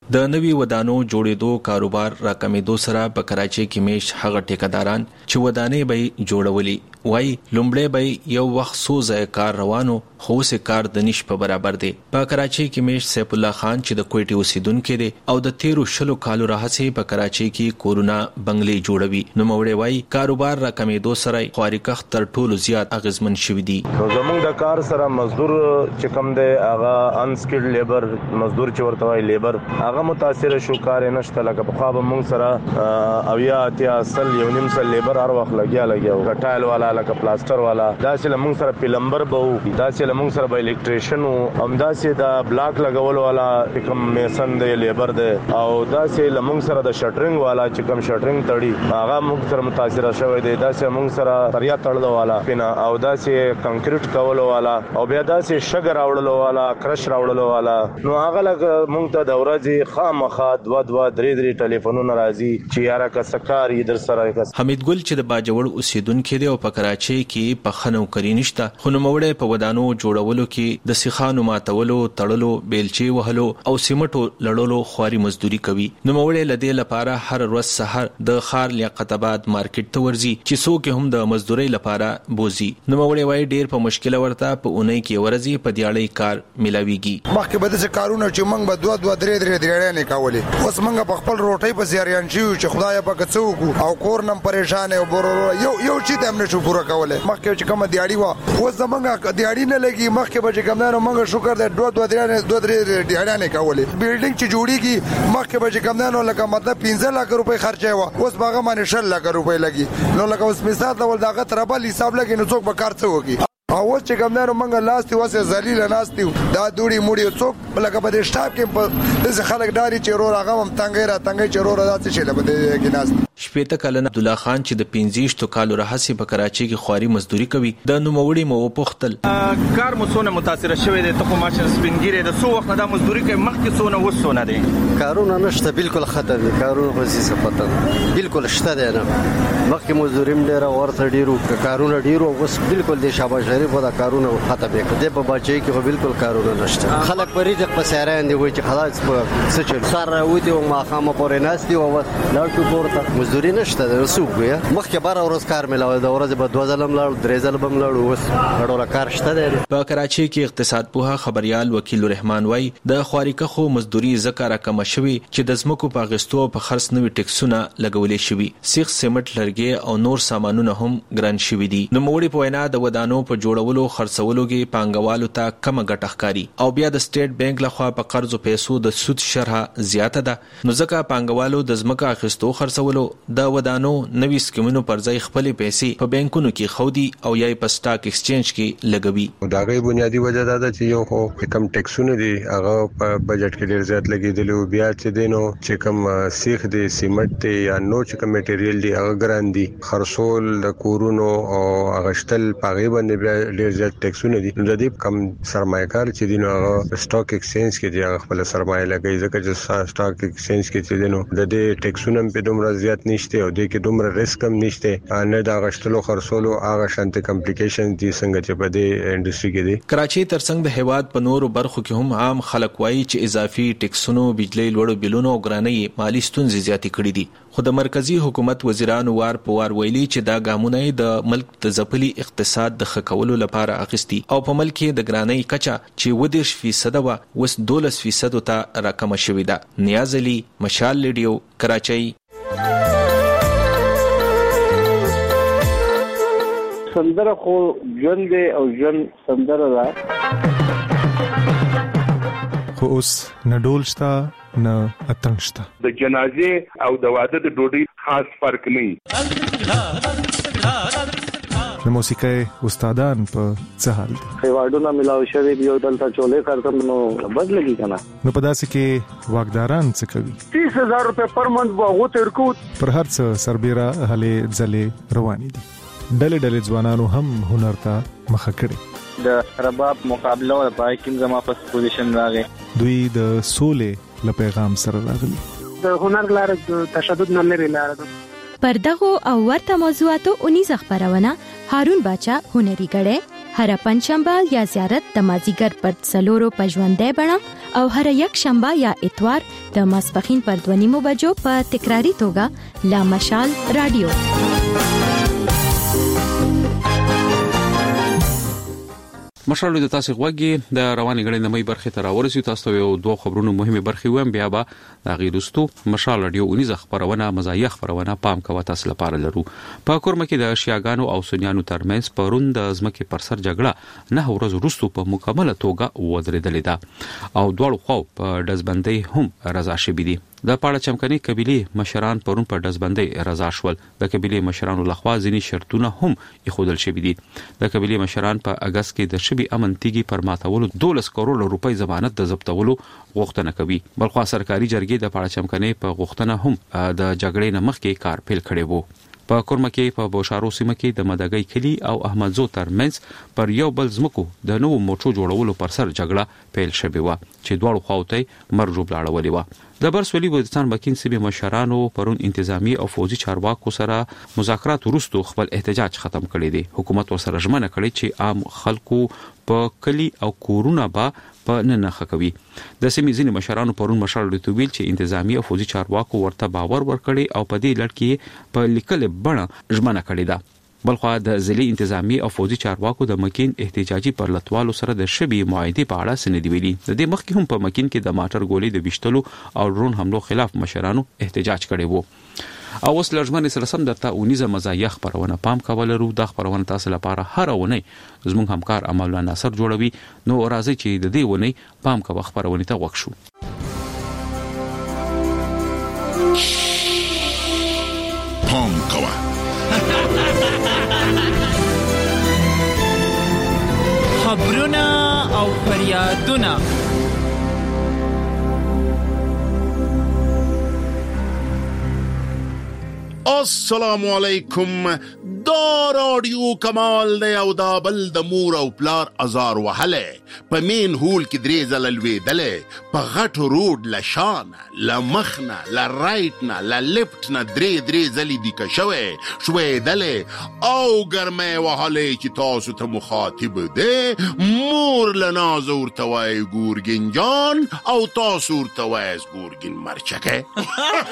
د نوي ودانو جوړېدو کاروبار راکمېدو سره په کراچۍ کې میش هغه ټیکداران چې ودانې به جوړولې وای لومړی به یو وخت سو ځای کار روانو خو سه کار د نش په برابر دی. په کراچۍ کې میش سیف الله خان چې د کوټي اوسیدونکو دی او د تیرو شلو کالو راهڅه په کراچۍ کې کورونا بنگلې جوړوي. نو موړې وای کاروبار راکمېدو سره خواریکخ تر ټولو زیات اغیزمن شوی دی. نو زمونږ د کار سره مزدور چې کوم دی هغه انسکلډ لیبر مزدور چې ورته وای لیبر هغه متاثر شو. کار نشته لکه په خوا به مونږ سره اویا اتیا اصل یو نیم سل لیبر هر وخت لګیا لګیا ټایل والا لکه پلاستر والا داسې لمونږ سره پلمبر به وو داسې لمونږ سره به الیکټریشن وو هم داسې د بلاک لګول والا کوم میسن دی لیبر دی او داسې لمونږ سره د شټرینګ والا چې کوم شټرینګ تړي هغه مونږ سره متاثر شوی دی. داسې مونږ سره تریا تړلو والا پینا او داسې کنکریټ کولو والا او بیا داسې شګر راوړلو والا کرش راوړلو والا. نو هغه لګ مونږ ته د ورځې خامخا دوا دوا درې درې ټلیفونونه راځي چې یاره کا سکاري در سره. حمید ګل چې د باجوړ اوسیدونکو دی او په کراچۍ کې په خنو کری نشته خو نو موړې په ودانو جوړولو کې د سیخانو ماتولو تړلو بیلچې وهلو او سیمټو لړلو خواري مزدوري کوي. نو موړې لدې لپاره هر ورځ سحر د خار لیاقت آباد مارکیټ ته ورځي چې څوک هم د مزدوري لپاره بوزي. نو موړې وای ډیر په مشکل ورته په اونۍ کې ورځي په دیاړی کار ملاويږي. مخکې به د کارونه چې موږ به دوه دوه درې درې درې نه کولې اوس موږ په خپل روټي په زیریان شو چې خدای په کڅو او کور نم پریشان او بورو یو یو چې هم نشو پورا کوله. مخکې چې کوم دیاړی و اوس زمونږه دیاړی نه لګي مخکې به چې کوم نه موږ شکر دې دوه دوه درې دوه درې دیاړی نه کولې. بیلډینګ چې جوړیږي مخکې به چې کوم نه لکه مطلب پنځه لک روپۍ خرچه و اوس باغه باندې شل لک روپۍ لګي. نو لکه اوس مثال ډول داغه تربل حساب لګي نو څوک به کار څه وکي. اوس چې کوم نه موږ لاستی وسه ذلیل ناستي دا دوړي موړي څوک لکه په دې شټاپ کې په دغه خلک داري چې رو راغم تنګي را تنګي چې رو را داسې شي لبه دې کې ناست. شپېته کلن عبد الله خان چې د پنځه کالو راهسي په کراچۍ کې خواري مزدوري کوي د نوموړي مو پختل کار مو سونه متاثر شوی دی. ته خو ماشین سپینګری د سو وخت د مزدوري کوي مخکې سونه وسونه دي کارونه نشته بالکل خطر دي کارونه خو سي صفته بالکل شته دی نه مخکې مزدوري ډیره ورته ډیرو کارونه ډیرو اوس بالکل د شابه شریف د کارونه ختم کړي په بچي کې خو بالکل کارونه نشته. خلک په ریزق په سیران دی وای چې خلاص په څه سره ودی او ما خامه پورې ناستي او لاړ پورته مزدوري نشته د رسوب یا مخکې بار ورځ کار ملاوي د ورځ په دوه ځلم لاړ درې ځل بم لاړ اوس اړوله کار شته دی. په کراچۍ کې اقتصاد پوها خبريال وکیل رحمان وای د خواریکخو مزدوري ذکر کم شوی چې د زمکو په غستو په خرڅ نوې ټیکسونه لګولې شوی سیخ سیمټ لرګي او نور سامانونه هم ګران شوی دي. نو موړي په وینا د ودانو په جوړولو خرڅولو کې پانګوالو ته کم ګټه ښکاری او بیا د سټیټ بانک لخوا په قرضو پیسو د سود شرح زیاته ده. نو ځکه پانګوالو د زمکه اخیستو خرڅولو د ودانو نوي سکیمونو پر ځای خپل پیسې په بانکونو کې خودي او یا په سٹاک ایکسچینج کې لګوي. دا غي بنیادی وجہ دا ده چې یو خو کم ټیکسونه دي هغه په بجټ کې ډیر زیات لګیدل او بیا چې دینو چې کم سیخ دي سیمنټ دي یا نو چې کم میټیریل دي هغه ګران دي خرصول د کورونو او اغشتل پاغي باندې ډیر زیات ټیکسونه دي. د دې کم سرمایه‌کار چې دینو هغه سٹاک ایکسچینج کې دی خپل سرمایه لګي ځکه چې سٹاک ایکسچینج کې چې دینو د دې ټیکسونه په دومره زیات نشته او د کې دومره ریسک هم نشته نه دا غشتلو خرصولو هغه شانت کمپلیکیشن دي څنګه چې په دې انډستری کې دي. کراچۍ ترڅنګ د هیواد په نورو برخو کې هم عام خلک وایي چې اضافي ټیکسونو بجلی لوړو بلونو او ګرانۍ مالی ستونزې زیاتې کړې دي. خو د مرکزی حکومت وزیرانو وار په وار ویلي چې دا ګامونه د ملک د ځپلي اقتصاد د ښه کولو لپاره اخیستي او په ملک کې د ګرانۍ کچه چې ودیش فیصد و وس دولس فیصد ته راکمه شوې ده. نیاز علي مشال ریډیو کراچۍ. سندره خو ژوند دی او ژوند سندره ده خو اوس نه ډول شته نه اتنګ شته. د جنازې او د واده د ډوډۍ خاص فرق نه. د موسیقۍ استادان په څه حال دي؟ خیواړونه ملاو شوی یو دلته چولې کارتم نو بد لګي کنه. نو په داسې کې واګداران څه کوي؟ تیس هزار روپے پر منټ واغو تر کو پر هر څه سربېره هلې ځلې روانې دي. ډلې ډلې ځوانانو هم هنر ته مخه کړي. د رباب مقابله او پای کې زما په پوزیشن راغی. دوی د سولې له پیغام سره راغلي. د هنر لار د تشدد نه لري لار ده. پر دغه او ورته موضوعاتو اونیز خبرونه هارون باچا هنري غړې هر پنځشنبه یا زیارت د مازیګر پر څلورو پښوندې بڼه او هر یک شنبه یا اتوار د ماسپخین پر دوه نیمو بجو په تکراری توګه لا مشال رادیو. مشرانو د تاسو غوږی د رواني غړي نمای برخه تر اورسي تاسو یو دوه خبرونو مهمه برخه ویم بیا به د غیرستو مشال رادیو اونیزه خبرونه مزایخ خبرونه پام کوي تاسو لپاره لرو. په کورمه کې د شیاګانو او سنیانو ترمنځ پرون د ځمکې پر سر جګړه نه ورځ وروسته په مکمله توګه ودرېدلې ده او دوه خو په دزبندۍ هم رضا شوي دي. د پاړه چمکني قبيله مشران پرون په دزبندۍ رضا شول. د قبيله مشرانو لخوا ځینی شرطونه هم یخودل شوي دي. د قبيله مشران په اگست کې د شبي امن تیږي پر ماتولو دولس کروڑ روپۍ ضمانت د ضبطولو غوښتنه کوي. بلخو سرکاري جرګې د پاړه چمکني په غوښتنه هم د جګړې نه مخکې کار پیل کړی وو. په کورمه کې په بوشارو سیمه کې د مدګۍ کلی او احمدزو ترمنځ پر یو بل ځمکو د نوو موټرو جوړولو پر سر جګړه پیل شوې و چې دواړو خواوته مرجو بلاړولې و. د برسولي وزستان مکین سیمه مشرانو پرون انتظامی او فوجي چارواکو سره مذاکرات وروسته خپل احتجاج ختم کړی دی. حکومت ورسره ژمنه کړې چې عام خلکو په کلی او کورونه با په ننخه کوي. د سیمې ځینې مشرانو پرون مشال رتویل چې انتظامی او فوجي چارواکو ورته باور ورکړي او په دې لړ کې په لیکل بڼه ژمنه کړې ده. بلخو د ځلي انتظامی او فوجي چارواکو د مکین احتجاجي پرلطوالو سره د شبي معاهده په اړه سند ویلي. د دې مخکې هم په مکین کې د ماټر ګولې د وشتلو او ډرون حملو خلاف مشرانو احتجاج کړی وو. او اوس لږمنې سره سم درته اونیزه مزایخ خبرونه پام کول ورو د خبرونه تاسو لپاره هر ونه زموږ همکار امل ناصر جوړوي. نو راځي چې د دې ونه پام کوو خبرونه ته وښو. پام کوه خبرونه او فریادونه السلام علیکم. دا رادیو کمال دی او دا بل د مور او پلار ازار وهله په مین هول کې درې ځله لوېدلې په غټو روډ له شانه له مخنه له رایټ نه له لیفټ نه درې درې ځلې دیکه شوی شوېدلې او ګرمۍ وهلې چې تاسو ته مخاطب دی مور له نازه ورته وایي ګورګین جان او تاسو ورته وایاست ګورګین مرچکه.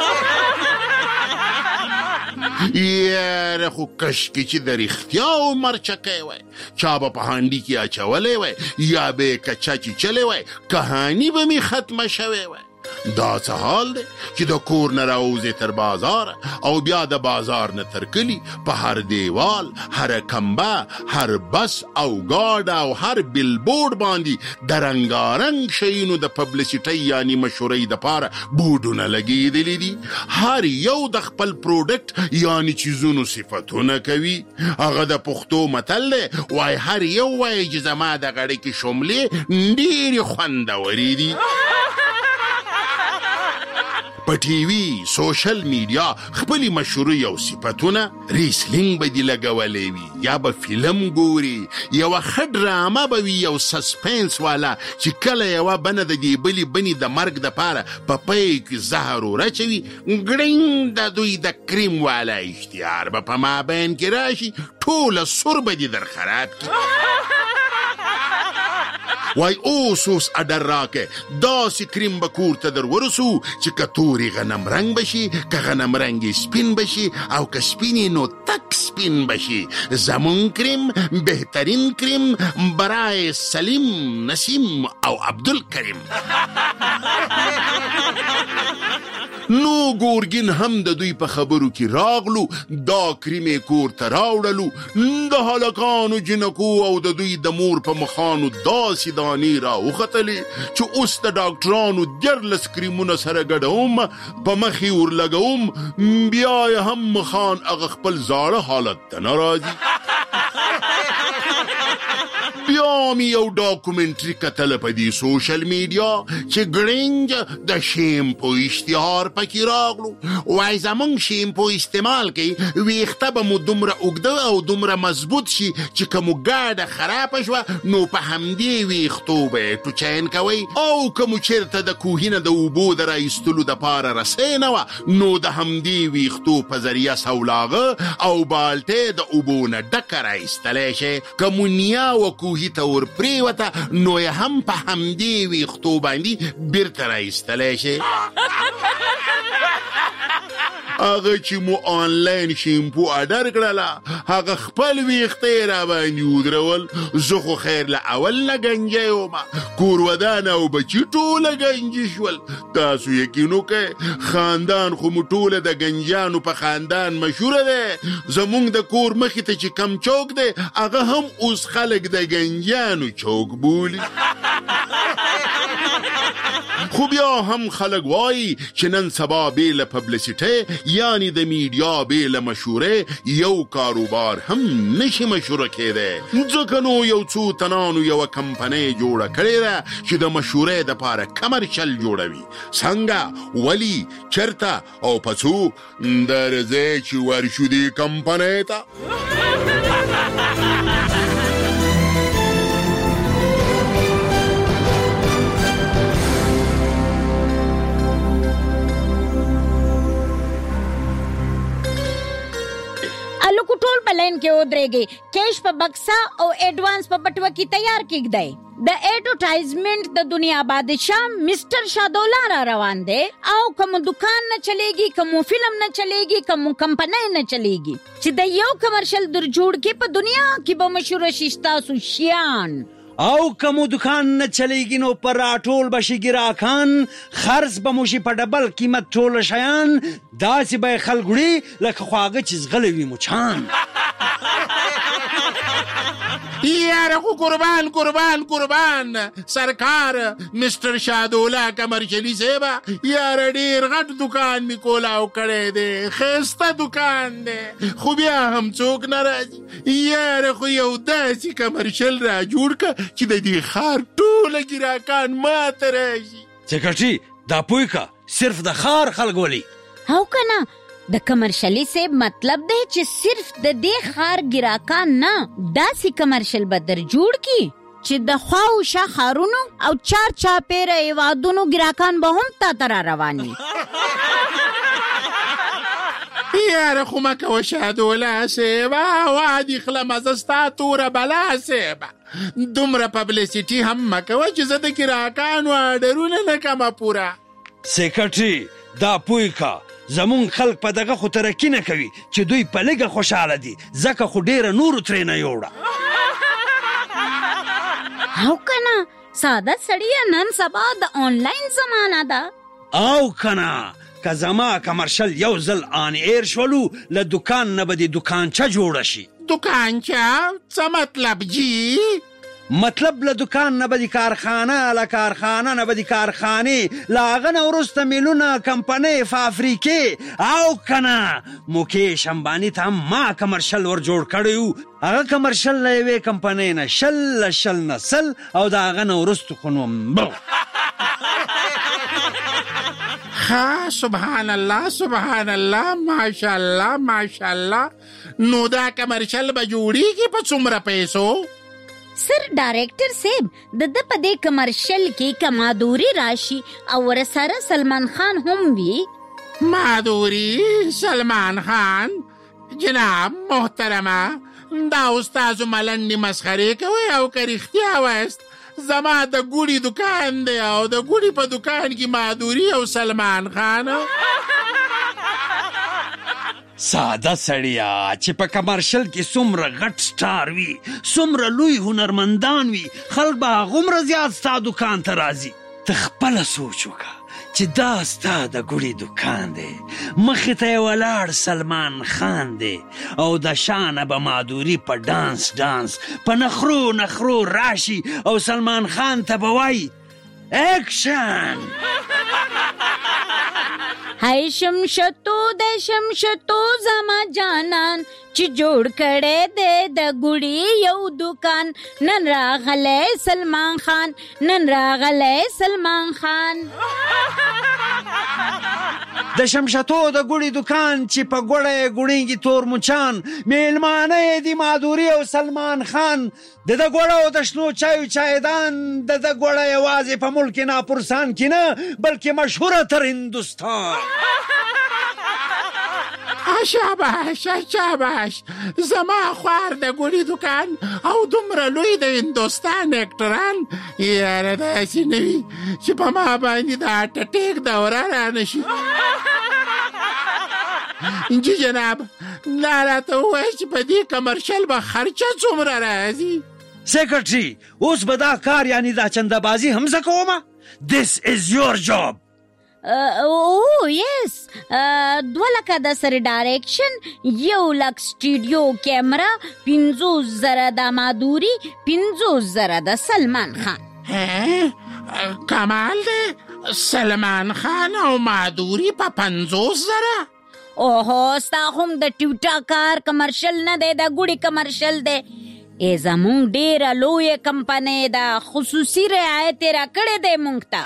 یاره خو کشکی چې د رښتیا و مرچکی وای چا به په هانډي کې اچولی وای یا به یې کچچې چلی وای کهاني به می ختمه شوی وای. دا څه حال دی چې د کور نه راوځې تر بازار او بیا د بازار نه تر کلي په هر دیوال هر کمبه هر بس او ګاډه او هر بیلبورډ باندې د رنګارنګ شیونو د پبلسټۍ یعنی مشهورۍ دپاره بورډونه لګېدلي دي. هر یو د خپل پروډکټ یعنی چیزونو صفتونه کوي. هغه د پښتو متل دی وای هر یو وایي چې زما د غړکې شملې ډېرې خوندورې دي. په ټي وي سوشل میډیا خپل مشهوري او صفتونه ریسلینګ به دی لګولې وي یا به فلم ګوري یو ښه ډرامه به وي یو سسپنس والا چې کله یو بنه د دې بلی بني د مرګ د پاره په پای کې زهر ورچوي ګړنګ د دوی د کریم والا اشتهار به په مابین کې راشي ټول سر به دی در خراب کی. وای اوس اوس اډر راکې داسې کریم به کور ته در ورسو چې که تورې غنم رنګ بشي که غنم رنګ سپین بشي او که سپینې نو تک سپین بشي. زمون کریم بهترین کریم برای سلیم نسیم او عبدالکریم. نو ګورګین هم د دوی په خبرو کې راغلو دا کریمې کور ته راوړلو د هلکانو جنکو او د دوی د مور په مخانو داسې دانې راوختلې چې اوس د ډاکټرانو دیارلس کریمونه سره ګډوم په مخې ورلګوم بیا یې هم مخان هغه خپل زاړه حالت ته نه راځي. بیا مې یو ډاکومنټري کتله په دې سوشل میډیا چې ګړنج د شیمپو اشتهار پکې راغلو. وای زمونږ شیمپو استعمال کوي ویښته به مو دومره اوږده او دومره مضبوط شي چې که مو ګاډه خرابه شوه نو په همدې ویښتو به یې ټوچین کوئ او که مو چېرته د کوهي نه د اوبو د رایستلو دپاره رسۍ نه وه نو د همدې ویښتو په ذریعه سولاغه او بالټې د اوبو نه ډکه رایستلی شئ. که مو نیه و کوهي ته ور پریوته نو یې هم په همدې ویښتو باندې بیرته راایستلی شي. هغه چې مو آنلاین شیمپو آډر کړله هغه خپل ویښته یې راباندې ودرول. زه خو خیر له اول نه ګنجی ومه، کور ودان او بچي ټوله ګنجي شول. تاسو یقین وکئ خاندان خو مو ټوله د ګنجیانو په خاندان مشهوره دی. زمونږ د کور مخې ته چې کم چوک دی هغه هم اوس خلک د ګنجیانو چوک بولي. خو بیا هم خلک وایي چې نن سبا بې له پبلیسیټۍ یعنی د میډیا بې له مشهورۍ یو کاروبار هم نشي مشهوره کېدی. ځکه نو یو څو تنانو یوه کمپنۍ جوړه کړې ده چې د مشهورۍ دپاره کمرشل جوړوي. څنګه، ولي، چرته او په څو درځئ چې ورشو دې کمپنۍ ته. الکو ټول په لین کې ودرېږي، کیش په بکسا او ایڈوانس په بټوه کې تیار کېږدی. د ایڈورټایزمنٹ د دنیا بادشاہ مسٹر شادولا را روان دی او کوم دکان نه چلیږي، کوم فلم نه چلیږي، کوم کمپنۍ نه چلیږي چې د یو کمرشل در جوړ کې په دنیا کې به مشهور شي ستاسو شیان. او کوم دکان نه چلیږي نو پر راټول بشي ګراکان، خرڅ به موشي په ډبل قیمت ټول شیان، داسې به خلګوړي لکه خواږه چې زغلی وي مچان. یاره خو قربان قربان قربان سرکار مسٹر شادولا کمرشلی صاحبه، یاره ډیر غټ دکان می کولاو کړی دی، ښایسته دکان دی، خو بیا هم څوک نه راځي. یاره خو یو داسې کمرشل را جوړ که چې د دې ښار ټوله ګراکان ماته راشي. سکرټري دا پوه که صرف د ښار خلک ولي او کنه د کمرشلی صاحب مطلب دی چې صرف د دې ښار ګراکان نه داسې کمرشل به در جوړ کی چې د خوا او شا ښارونو او چار چاپیره هیوادونو ګراکان به هم تا ته را روان وي. یاره خو مه کوه شادولا صاحبه، وادي خلمه زه ستا توره بلا صاحبه. دومره پبلیسیټي هم مه کوه چې زه د ګراکانو آډرونه نه کمه پوره. سکرټري دا پوه که زمون خلق په دغه خو ترقي نه کوي چې دوی په لږه خوشحاله دي، ځکه خو ډیره نورو ترې نه یوړه. او کنه ساده سړیه نن سبا د آنلاین زمانه ده. او کنه که زما کمرشل یو ځل آن ایر شولو له دکان نه به د دکانچه جوړه شي. دکانچه څه مطلب جی؟ مطلب له دکان نه به د کارخانه، له کارخانه نه به د کارخانې، له هغه نه وروسته میلونه، کمپنۍ، فابریکې. او کنه مکیش امباني ته هم ما کمرشل ور جوړ کړی و. هغه کمرشل له یوې کمپنۍ نه شل، له شل نه سل، او د هغه نه وروستو خو نو ها سبحان الله سبحان الله ماشاءالله ماشاءالله. نو دا کمرشل به جوړیږي په څومره پیسو؟ سر ډایرکټر صاحب د د په دې کمرشل کې کمادوري راشي او ورسره سلمان خان هم وي. مادوري سلمان خان؟ جناب محترمه دا استازو ملنډې مسخرې کوي او که رښتیا وایست زما د ګوړي دکان دی او د ګوړي په دکان کې مادوري او سلمان خان. ساده سړیا چې په کمرشل کې څومره غټ سټار وي، څومره لوی هنرمندان وي، خلک به هغومره زیات ستا دکان ته راځي. ته خپله سوچ وکړه چې دا ستا د ګوړي دکان دی، مخې ته یې ولاړ سلمان خان دی او د شانه به مادوري په ډانس ډانس په نخرو نخرو راشي او سلمان خان ته به وایي اکشن. هی شمشتو د شمشتو زما جانان چې جوړ کړی دی د ګوړي یو دکان، نن راغلی سلمان خان، نن راغلی سلمان خان. د شمشتو د ګوړي دکان چې په ګوړه یې ګوړېږي تور مچان، میلمانه یې د مادوري او سلمان خان، د د ګوړه او د شنو چایو چایدان، د د ګوړه یوازې په ملک ناپرسان کې نه بلکې مشهوره تر هندوستان. شاباش شاباش زما خوار د ګوړي دکان او دومره لوی د هندوستان اکټران یاره داسې نه وي چې په ما باندې د اټټیک دوره رانشي. جی جناب دا راته ووایه چې په دې کمرشل به خرچه څومره راځي؟ سیکرټري اوس به دا کار یعنی دا چندهبازي هم زه کومه؟ This is your job. او یس دوه لکه د سره ډایرکشن، یو لک سټوډیو کیمرا، پنځوس زره د مادوري، پنځوس زره د سلمان خان. کمال دی سلمان خان او مادوري په پنځوس زره؟ اوهو ستا هم د ټوټا کار کمرشل نه دی، د ګوړي کمرشل دی. ای زمونږ ډیره لویه کمپنۍ ده، خصوصي رعایت یې راکړی دی مونږ ته.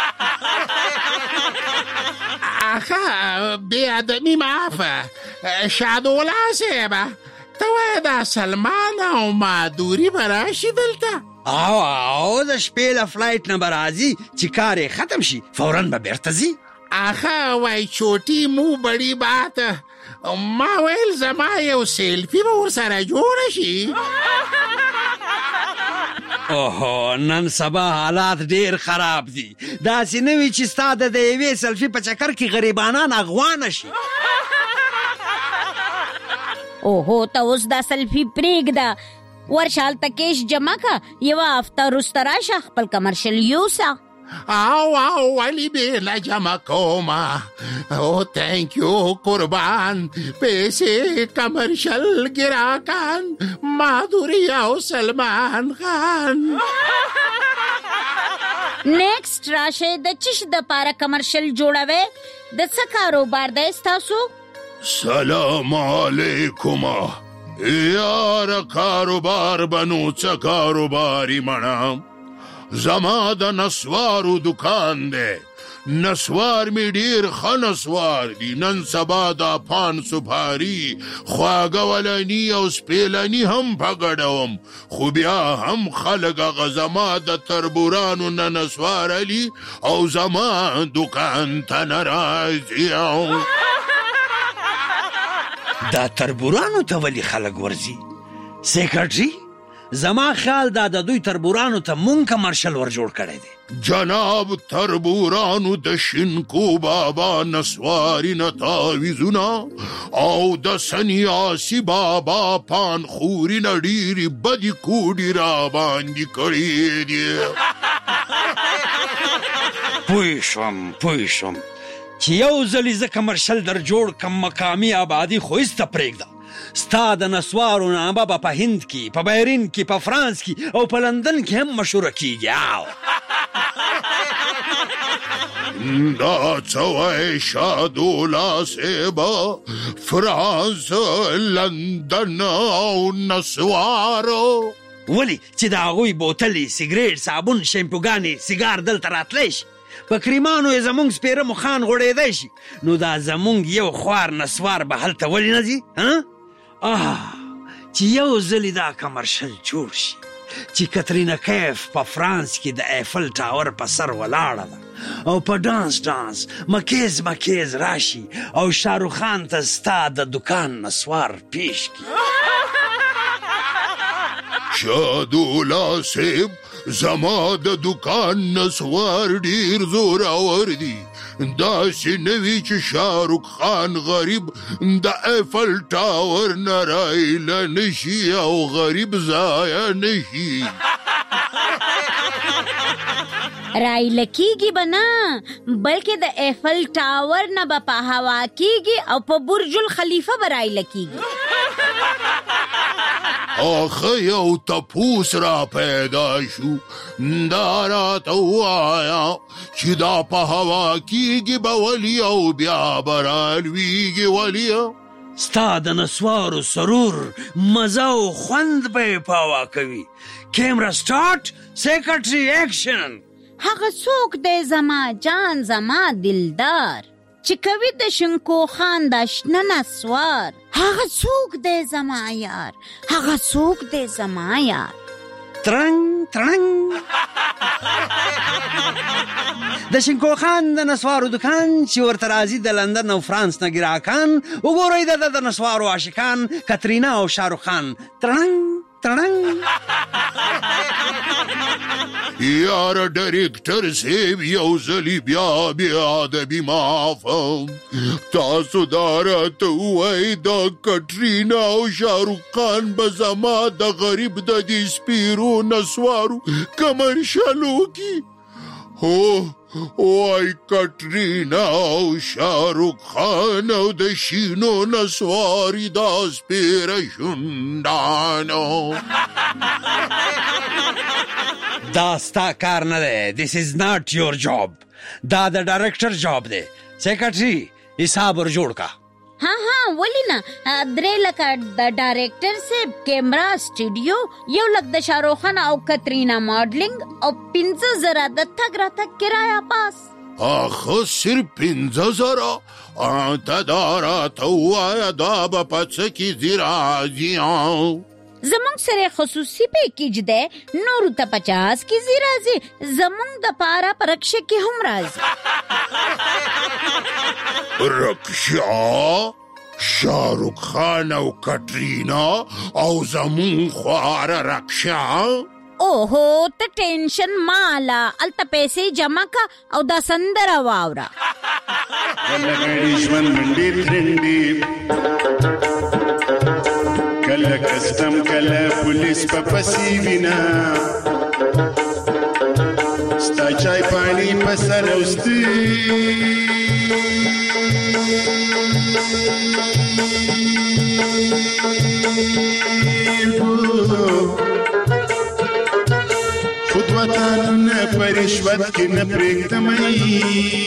آخه بې ادبي معافه شادولا صاحبه، ته وایه دا سلمان او مادوري به راشي دلته؟ او او د شپې له فلایټ نه به راځي چې کار یې ختم شي فوراً به بیرته ځي. آخه وای چوټي مو بڑی بات، ما ویل زما یو سیلفي به ورسره جوړه شي. اوهو نن سبا حالات ډیر خراب دي، داسې نه وي چې ستا د یوې سیلفي په چکر کې غریبانان اغوانه شي. اوهو ته اوس دا سیلفي پرېږده، ورشه هلته کیش جمع که، یوه هفته وروسته راشه خپل کمرشل یوسه. او او ولی بیلا جمع کوما. او تhank you قربان، پیسې کمرشل گراکان مادوری او سلمان خان. نیکسٹ راشه د چش د پاره کمرشل جوړوي، د څه کاروبار دی ستاسو؟ سلام علیکم یار، کاروبار بنو څه کاروباری مڼه، زما د نسوارو دکان دی، نسوار می ډیر ښه نسوار دي، نن سبا دا پان سپاري خواږه ولني او سپیلني هم په ګډوم، خو بیا هم خلک هغه زما د تربورانو نه نسوار علي او زما دکان ته نه راځي. دا تربورانو ته ولې خلک ورځي؟ سیکرټري زما خیال دا د دوی تربورانو ته مونږ کمرشل ور جوړ کړی دی. جناب تربورانو د شینکو بابا نسواری نه تاویزونه او د سنیاسي بابا پانخوري نه ډېرې بدې کوډې را باندې کړې دي. پوه شوم پوه شوم چې یو ځلې زه کمرشل در جوړ کم، مقامي آبادي خو ایسته پرېږده. ستا د نسوارو نامه به په هند کې، په بایرن کې، په فرانس کې او په لندن کې هم مشهوره کیږي. دا څه وایې شادولا صاحبه، فرانس، لندن او نسوارو؟ ولې چې د هغوی بوتلې، سګریټ، صابون، شیمپوګانې، سیګار دلته راتلی شي، په کریمانو یې زمونږ سپېره مخان غوړېدی شي، نو دا زمونږ یو خوار نسوار به هلته ولې نه ځي؟ آه چې یو ځلې دا کمرشل جوړ شي چې کترینا کیف په فرانس کې د ایفل ټاور په سر ولاړه ده او په ډانس ډانس مکیز مکیز راشي او شاروخ خان ته ستا د دکان نسوار پیش کی. شادولا صاحب زما د دکان نسوار ډیر زورور دي، داسې نه وي چې شاروخ خان غریب د ایفل ټاور نه رایله نشي او غریب ضایع نشي. رایله کیږي به نه، بلکې د ایفل ټاور نه به په هوا کیږي او په برج الخلیفه به رایله کیږي. آخه یو تپوس را پیدا شو، دا راته ووایه چې دا په هوا کیږي به ولي او بیا به رالویږي ولي؟ ستا د نسوارو سرور مزه او خوند به یې په هوا کوي. کیمرا سټارټ، سیکرټري ایکشن. هغه څوک دی زما جان زما دلدار چې کوي د شینکو خان د شنه نسوار؟ هغه څوک دی زما یار، هغه څوک دی زما یار. ترنګ ترنګ د شینکو خان د نسوارو دکان چې ورته راځي د لندن او فرانس نه ګراکان وګورئ د د نسوارو عاشقان کترینا او شاروخ خان ترنګ ترنګ یاره ډایرکټر صاحب یو ځلي بیا بیا ادبي معافم تاسو دا راته ووایئ دا کټرینا او شاروخ خان به زما د غریب د دې سپیرو نسوارو کمرشل وکړي هو وای کټرینا او شاروخ خان او د شینو نسواري دا سپیره شونډانو دا ستا کار نه دی. This is not your job. دا د ډایرکټر جاب دی. سیکرټري حساب ور جوړ کا. ها ها ولی نه درې لکه د ډایرکټر صاحب کیمرا سټوډیو یو لک د شاروخ خان او کترینا ماډلینګ او پنځه زره د تګ راتګ کرایه پاس. آخه صرف پنځه زره ته دا راته ووایه دا به په څه کې ځي راځي زمونږ سره خصوصي پیکیج دی نورو ته پچاس کیزي راځي زمونږ د پاره په رکشه کې هم راځي. رکشه شاروخ خان او کټرینا او زمون خواره رکشه اوهو ته ټینشن مالا الته پیسې جمع کا او دا سندره واوره ولګړي ژوند منډي ترندي کله کستم کله پولیس په پسی وینا ستا چای پانی په سر اوستي خود وطنونه په رشوت کې نه پرېږدمئ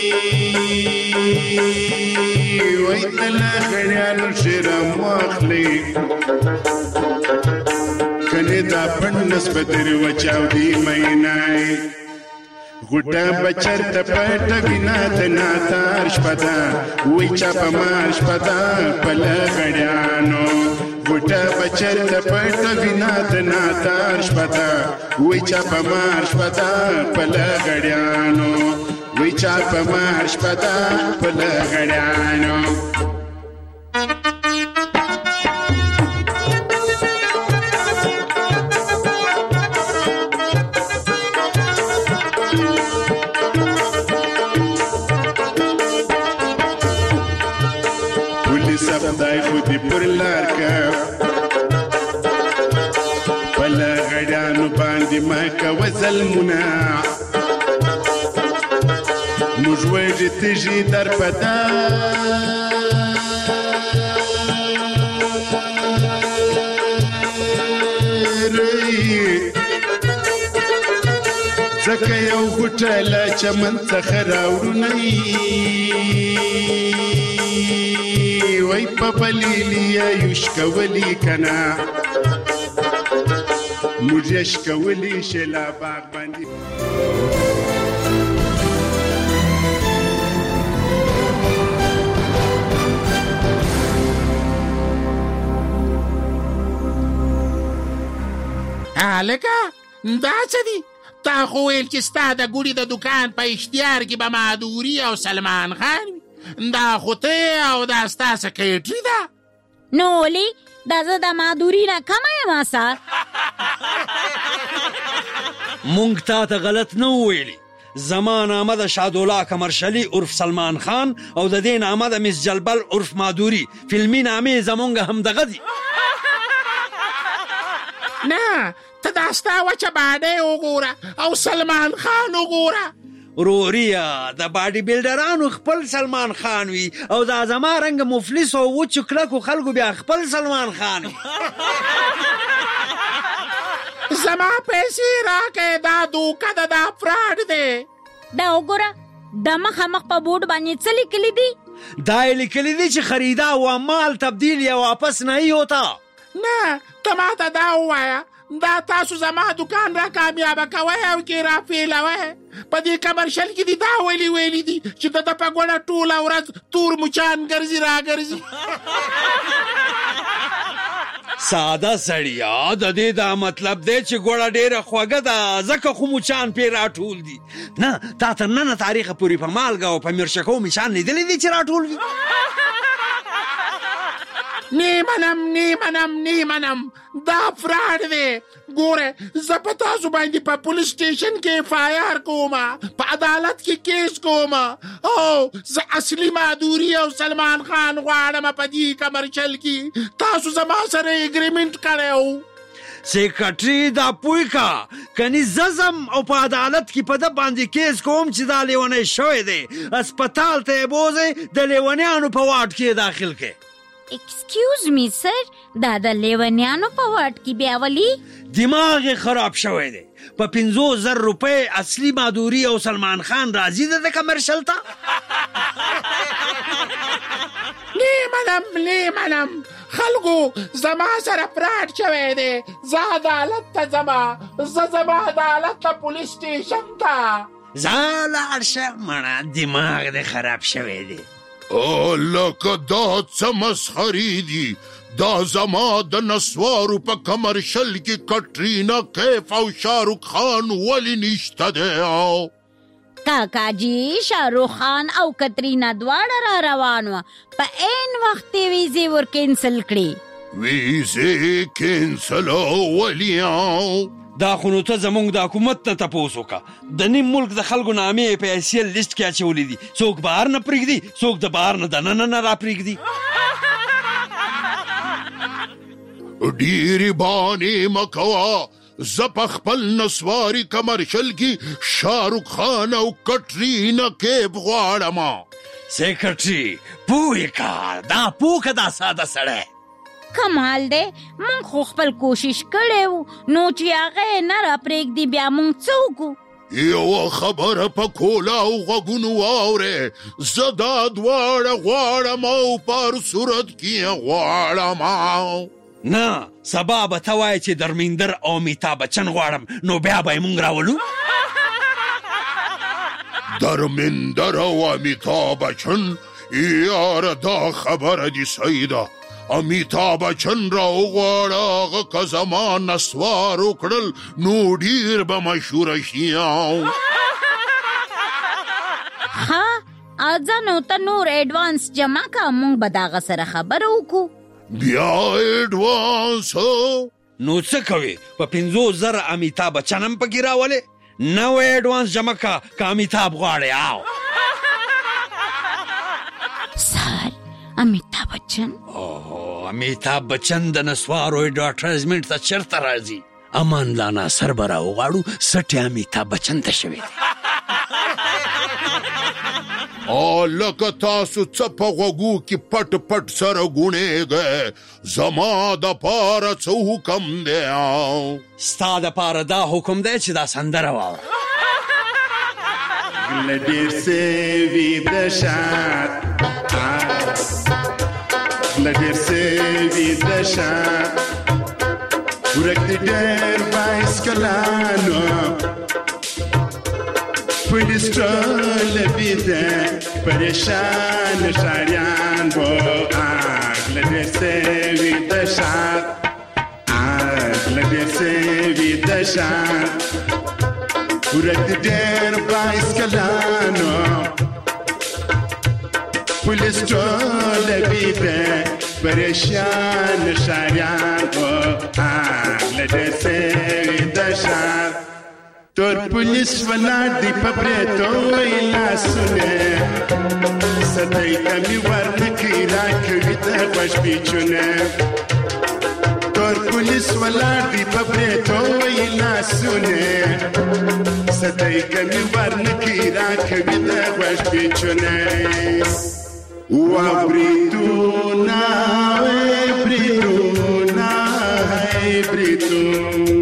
وای تله غړیانو شرم واخلئ کنه دا پڼ نسبت وچاو دی مینای غوټه بچر ته پټ وینا ته ناتار شپدا وای چا په مار شپدا په لغړیانو غوټه بچر ته پټ وینا ته ناتار شپدا وای چا په مار شپدا په لغړیانو وای چا په مار شپدا په لغړیانو خدای خودی پر لار کا بلا غړانو باندې ما کا وظلمنا موږ وړي تیجی در پدا زکه یو غټه چمن څخه راوړنی وای په بلیلیا یشکولی کنا موږ یشکولی شلا باغ باندې الکه دا څه دي تا خو ویل چې ستا د ګوډي د دکان په اشتهار کې به مهدوري او سلمان خان وي دا خو ته او دا ستا سکریټري ده نو ولې دا زه د مهدوري نه کمه یم سر مونږ تا ته غلط نه ویلي زما نامه د شادولا کمرشلي عرف سلمان خان او د دې نامه د مس جلبل عرف مهدوري فلمي نامې زمونږ هم دغه دي نه ته دا ستا وچه باډۍ وګوره او سلمان خان وګوره روریا د باډي بلډرانو خپل سلمان خان وي او دا زما رنګ مفلس او وچو کلکو خلکو بیا خپل سلمان خان وي زما پیسې راکې دا دوکه ده دا فراډ دی دا وګوره د مخامخ په بورډ باندې څه لیکلي دي دا یې لیکلي دي چې خریدا و مال تبدیل یا واپس نہیں ہوتا نه ته ماته دا ووایه دا تاسو زما دکان را کامیابه کوئ او کې را فیلوئ په دې کمرشل کې دي دا ویلي ویلي دي چې د ده په ګوډه ټوله ورځ تور مچان ګرځي را ګرځي ساده سړیا د دې دا مطلب دی چې ګوړه ډیره خوږه ده ځکه خو مچان پې راټول دي. نه تا تر ننه تاریخه پورې په مالګه او په میرچکو مچان لیدلی دي چې راټول وي؟ نه منم نه منم نه منم دا فراډ دی. ګوره زه په تاسو باندې په پولیس سټیشن کې اف آی آر کوم، په عدالت کې کیس کوم، او زه اصلي مادوري او سلمان خان غواړم په دې کمرشل کې. تاسو زما سره اګریمنټ کړی. سیکرټري دا پوی کا کني ززم او په عدالت کې په د باندې کیس کوم چې دا لیونی شوی دی، اسپیټال ته بوزي د لیونیانو په واټ کې داخل کې. ایکسکیوز می سر، دا د لیونیانو په واټ کې بیا ولی؟ دماغ خراب شوی دی. په پنځو زر روپۍ اصلي مادوري او سلمان خان راځي د کمرشل ته. نه منم نه منم خلکو زما سره فراډ شوی دی. زه عدالت ته ځم، زه ځم عدالت ته پولیس سټیشن ته. زه لاړ شه مړه، دماغ دې خراب شوی دی. او لکه دا څه مسخرې دي. دا زما د نسوارو په کمرشل کې کټرینا کیف او شاهرخ خان ولی نشته دی؟ کاکا جی شاهرخ خان او کترینا دواړه را روان وه، په عین وخت یې ویزې ور کینسل کړې. ویزې کینسل ولی؟ دا خو نو ته زمونږ د حکومت نه تپوس وکړه. د نیم ملک د خلکو نامې په حیثیت لیست کې اچولې دي. څوک بهر نه پرېږدي، څوک د بهر نه دننه نه را پرېږدي. ډېرې بانې مه کوه. زه په خپل نسواري کمرشل کې شاهرخ خان او کټرینا کیف غواړم. سیکرټري پوه که دا پوه که دا ساده سړی کمال دی. مونږ خو خپل کوشش کړی و، نو چې هغه نه را پرېږدي بیا مونږ څه وکړو؟ یوه خبره په کولا او غوږونو واورې. زه دا دواړه غواړم او په هر صورت کې غواړم. نه سبا به ته وایې چې درمیندر او امیتاب بچن غواړم، نو بیا به یې مونږ راولو. درمیندر او امیتاب بچن؟ یاره دا خبره دي صحیح ده. امیتاب بچن را وغواړه، هغه که زما نسوار وکړل نو ډېر به مشهوره شي. ها ځه نو ته نور ایډوانس جمع که، مونږ به د هغه سره خبره وکړو. بیا ایډوانس؟ نو څه کوې؟ په پنځو زره امیتاب بچن هم پکې راولې؟ نوی ایډوانس جمع که که امیتاب غواړې. آو سر امیتاب بچن؟ اوه امیتاب بچن د نسوارو اډورټایزمنټ ته چېرته راځي؟ امان الله ناصر به راوغواړو، سټې امیتاب بچن ته شوی دی. او لکه تاسو څه په غوږو کې پټ پټ سره ګونېږئ. زما د پاره څه حکم دی؟ ستا د پاره دا حکم دی چې دا سندره واوره. له ډېر سوي د شار له ډېر سوي د شار ورک د ډېر بایسکلانو پولیس ټول بیده پریشان ښاریان بو. آگ له ډېر سوي د شار آگ له ډېر سوي د شار ورک د ډېر بایسکلانو پولیس ټول بیده پریشان ښاریان بو. آگ له ډېر سوي د شار تور پولیس ولاړ دی په بریتو وی لاسونه، سدی ته مې ورنکړي راکوي د غوږ پیچونه. تور پولیس ولاړ دی په بریتو وی لاسونه، سدی ته مې ورنکړي راکوي د غوږ پیچونه. وا بریتونه وی بریتونه وی بریتونه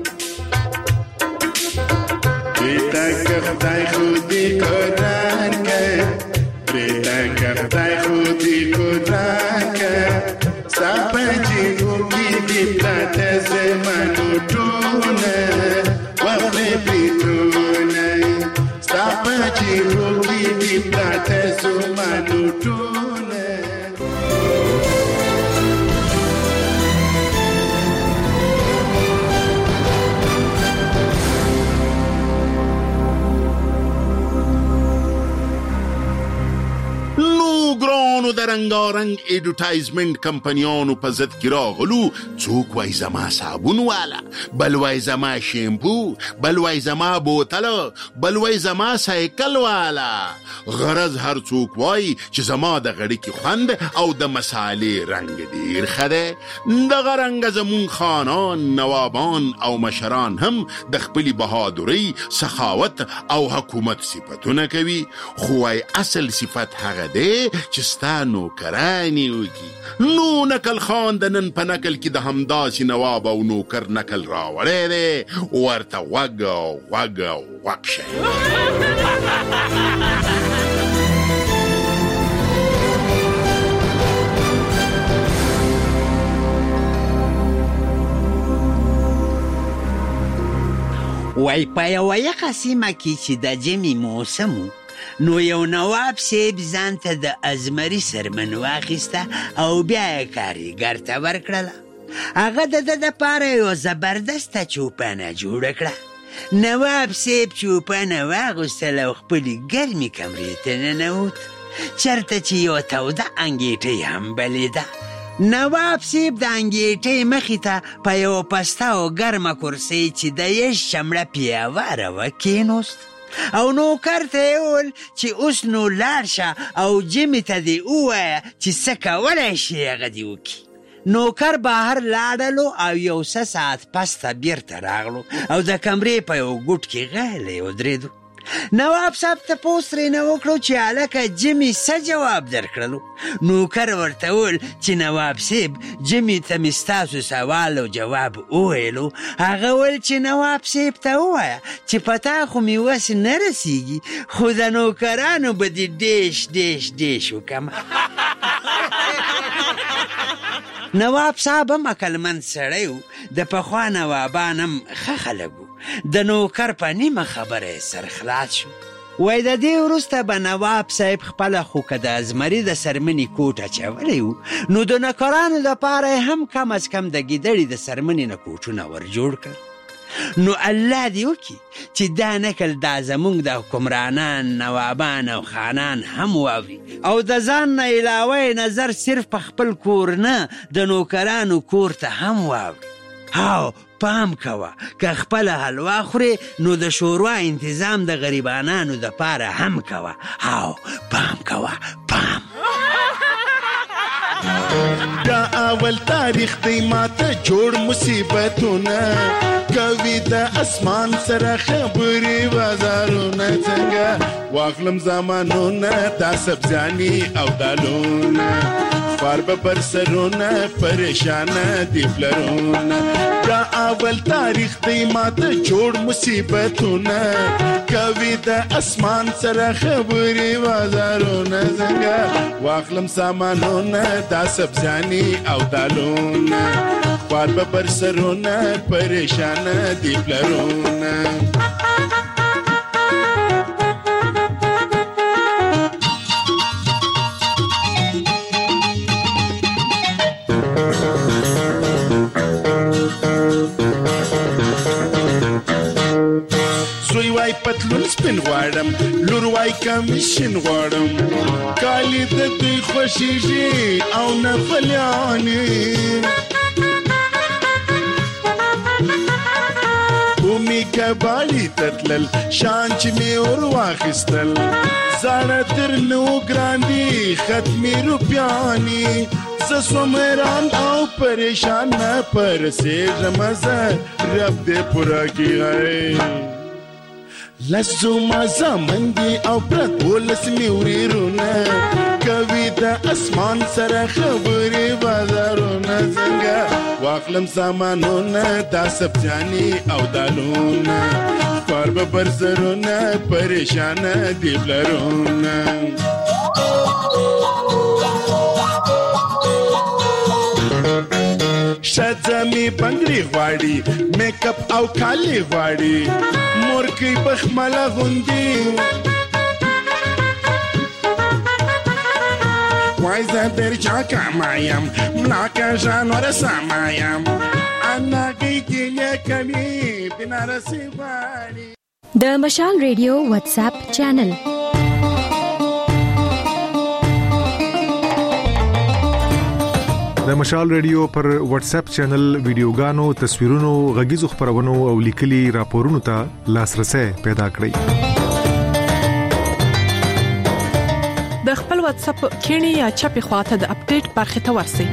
خدای خودی کدن که بیتا که خدای خودی کدن که سپا جیبو کی دی پلات زمانو تونه وقت بیتونه سپا جیبو کی دی پلات زمانو تونه. دروغجنانو د رنګارنګ ایډورټایزمنټ کمپنیانو په ضد کې راغلو. څوک وای زما صابون والا، بل وای زما شیمپو، بل وای زما بوتل، بل وای زما سایکل والا. غرض هر څوک وای چې زما د غړي خوند او د مسالې رنګ ډیر ښه دی. دغه رنګ زمون خانان، نوابان او مشران هم د خپلې بهادرۍ، سخاوت او حکومت صفتونه کوي. خو وای اصل صفت هغه دی چې ستا نوکرانې وکړي. نو نکل خان د نن په نکل کې د همداسې نواب او نوکر نکل راوړی دی. ورته غوږ غوږ غوږ شئ. وای په یوه یخه سیمه کې چې د ژمي موسم و، نو یو نواب صاحب ځان ته د ازمري څرمن واخیسته او بیا یې کارګر ته ورکړله. هغه د ده دپاره یوه زبردسته چوپنه جوړه کړه. نواب صاحب چوپنه واغوستل او خپلې ګرمې کمرې ته ننوت، چېرته چې یوه توده انګېټۍ هم بلېده. نواب صاحب د انګېټۍ مخې ته په یوه پسته او ګرمه کرسۍ چې د یش چمړه پې هواره وه کېنوست او نوکر ته یې وویل چې اوس نو لاړ شه او جمې ته دې ووایه چې څه کولی شي هغه دې وکړي. نوکر بهر لاړلو او یو څه ساعت پس ته بیرته راغلو او د کمرې په یو ګوټ کې غلی ودرېدو. نواب صاحب تپوس ترېنه وکړو چې هلکه جمې څه جواب درکړلو. نوکر ورته وویل چې نواب صاحب جمې ته مې ستاسو سوال او جواب وویلو. هغه ویل چې نواب صاحب ته ووایه چې په تا خو مې وس نه رسیږي، خو د نوکرانو به دې ډیش ډیش ډیش وکم. نواب صاحب هم عقلمند سړی و، د پخوا نوابان هم ښه خلک وو. د نوکر په نیمه خبره یې سر خلاص شو. وای د دې وروسته به نواب صاحب خپله خو که د ازمري د څرمنې کوټ اچولی و، نو د نوکرانو دپاره یې هم کم از کم د ګیدړې د څرمنې نه کوټونه ور جوړ کړل. نو الله دې وکړي چې دا نکل دا زموږ د حکمرانان، نوابان او خانان هم واوري او د ځان نه علاوه نظر صرف په خپل کور نه د نوکرانو کور ته هم واوري. هاو پام کوه، که خپله حلوا خورې نو د شوروا انتظام د غریبانانو دپاره هم کوه. هاو پام کوه، پام. دا اول تاریخ دی ماته جوړ مصیبتونه، کوي د اسمان سره خبرې بازارونه. څنګه واخلم زمانونه دا سبزیاني او دالونه، خوار به پر سرونه پریشانه دی پلرونه. دا اول تاریخ دی ماته جوړ مصیبتونه، کوي د اسمان سره خبرې بازارونه. څنګه واخلم سامانونه دا سبزیاني او دالونه، خوار به پر سرونه پریشانه دی پلرونه. زوی وای پتلون سپین غواړم، لور وای کمیشن غواړم، کالی د دوی خوښیږي او نه فلیانې. بومي کباړي ته تلل، شان چې مې ور واخیستل، زاړه تر نو ګران دي ختمې روپیانې. زه سوم حیران او پریشان نه پرسېږم زه، رب دې پوره کړي. لزوما زمن دي او پرتولس مې ورېرونه، کوي د اسمان سره خبرې بازارونه. څنګه واخلم سامانونه دا سبزیاني او دالونه، خوار به پر سرونه پریشانه دی پلرونه. ښځه مې بنګړي غواړي، میک اپ او کالي غواړي، مورکۍ بخمله غوندي. وای زه در چا کمایم، ملا که ژانوره سمایم، اناګۍ ګیلې کوي بنارسي غواړي. د مشال ریډیو واتس اپ چینل د مشال ریډیو پر واتس اپ چینل ویډیوګانو، تصویرونو، غږیزو خبرونو او لیکلي راپورونو ته لاسرسي پیدا کړئ. د خپل واتس اپ کینی یا چپی خواته د اپډیټ برخه ته ورسئ.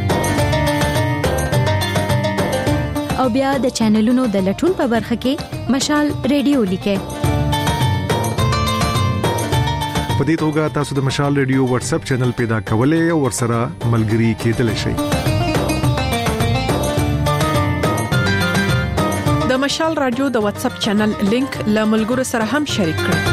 او بیا د چینلونو د لټون په برخه کې مشال ریډیو لیکئ. په دې توګه تاسو د مشال ریډیو واتس اپ چینل پیدا کولای او ورسره ملګري کېدلی شئ. د مشال رادیو د واتس اپ چینل لینک له ملګرو سره هم شریک کړئ.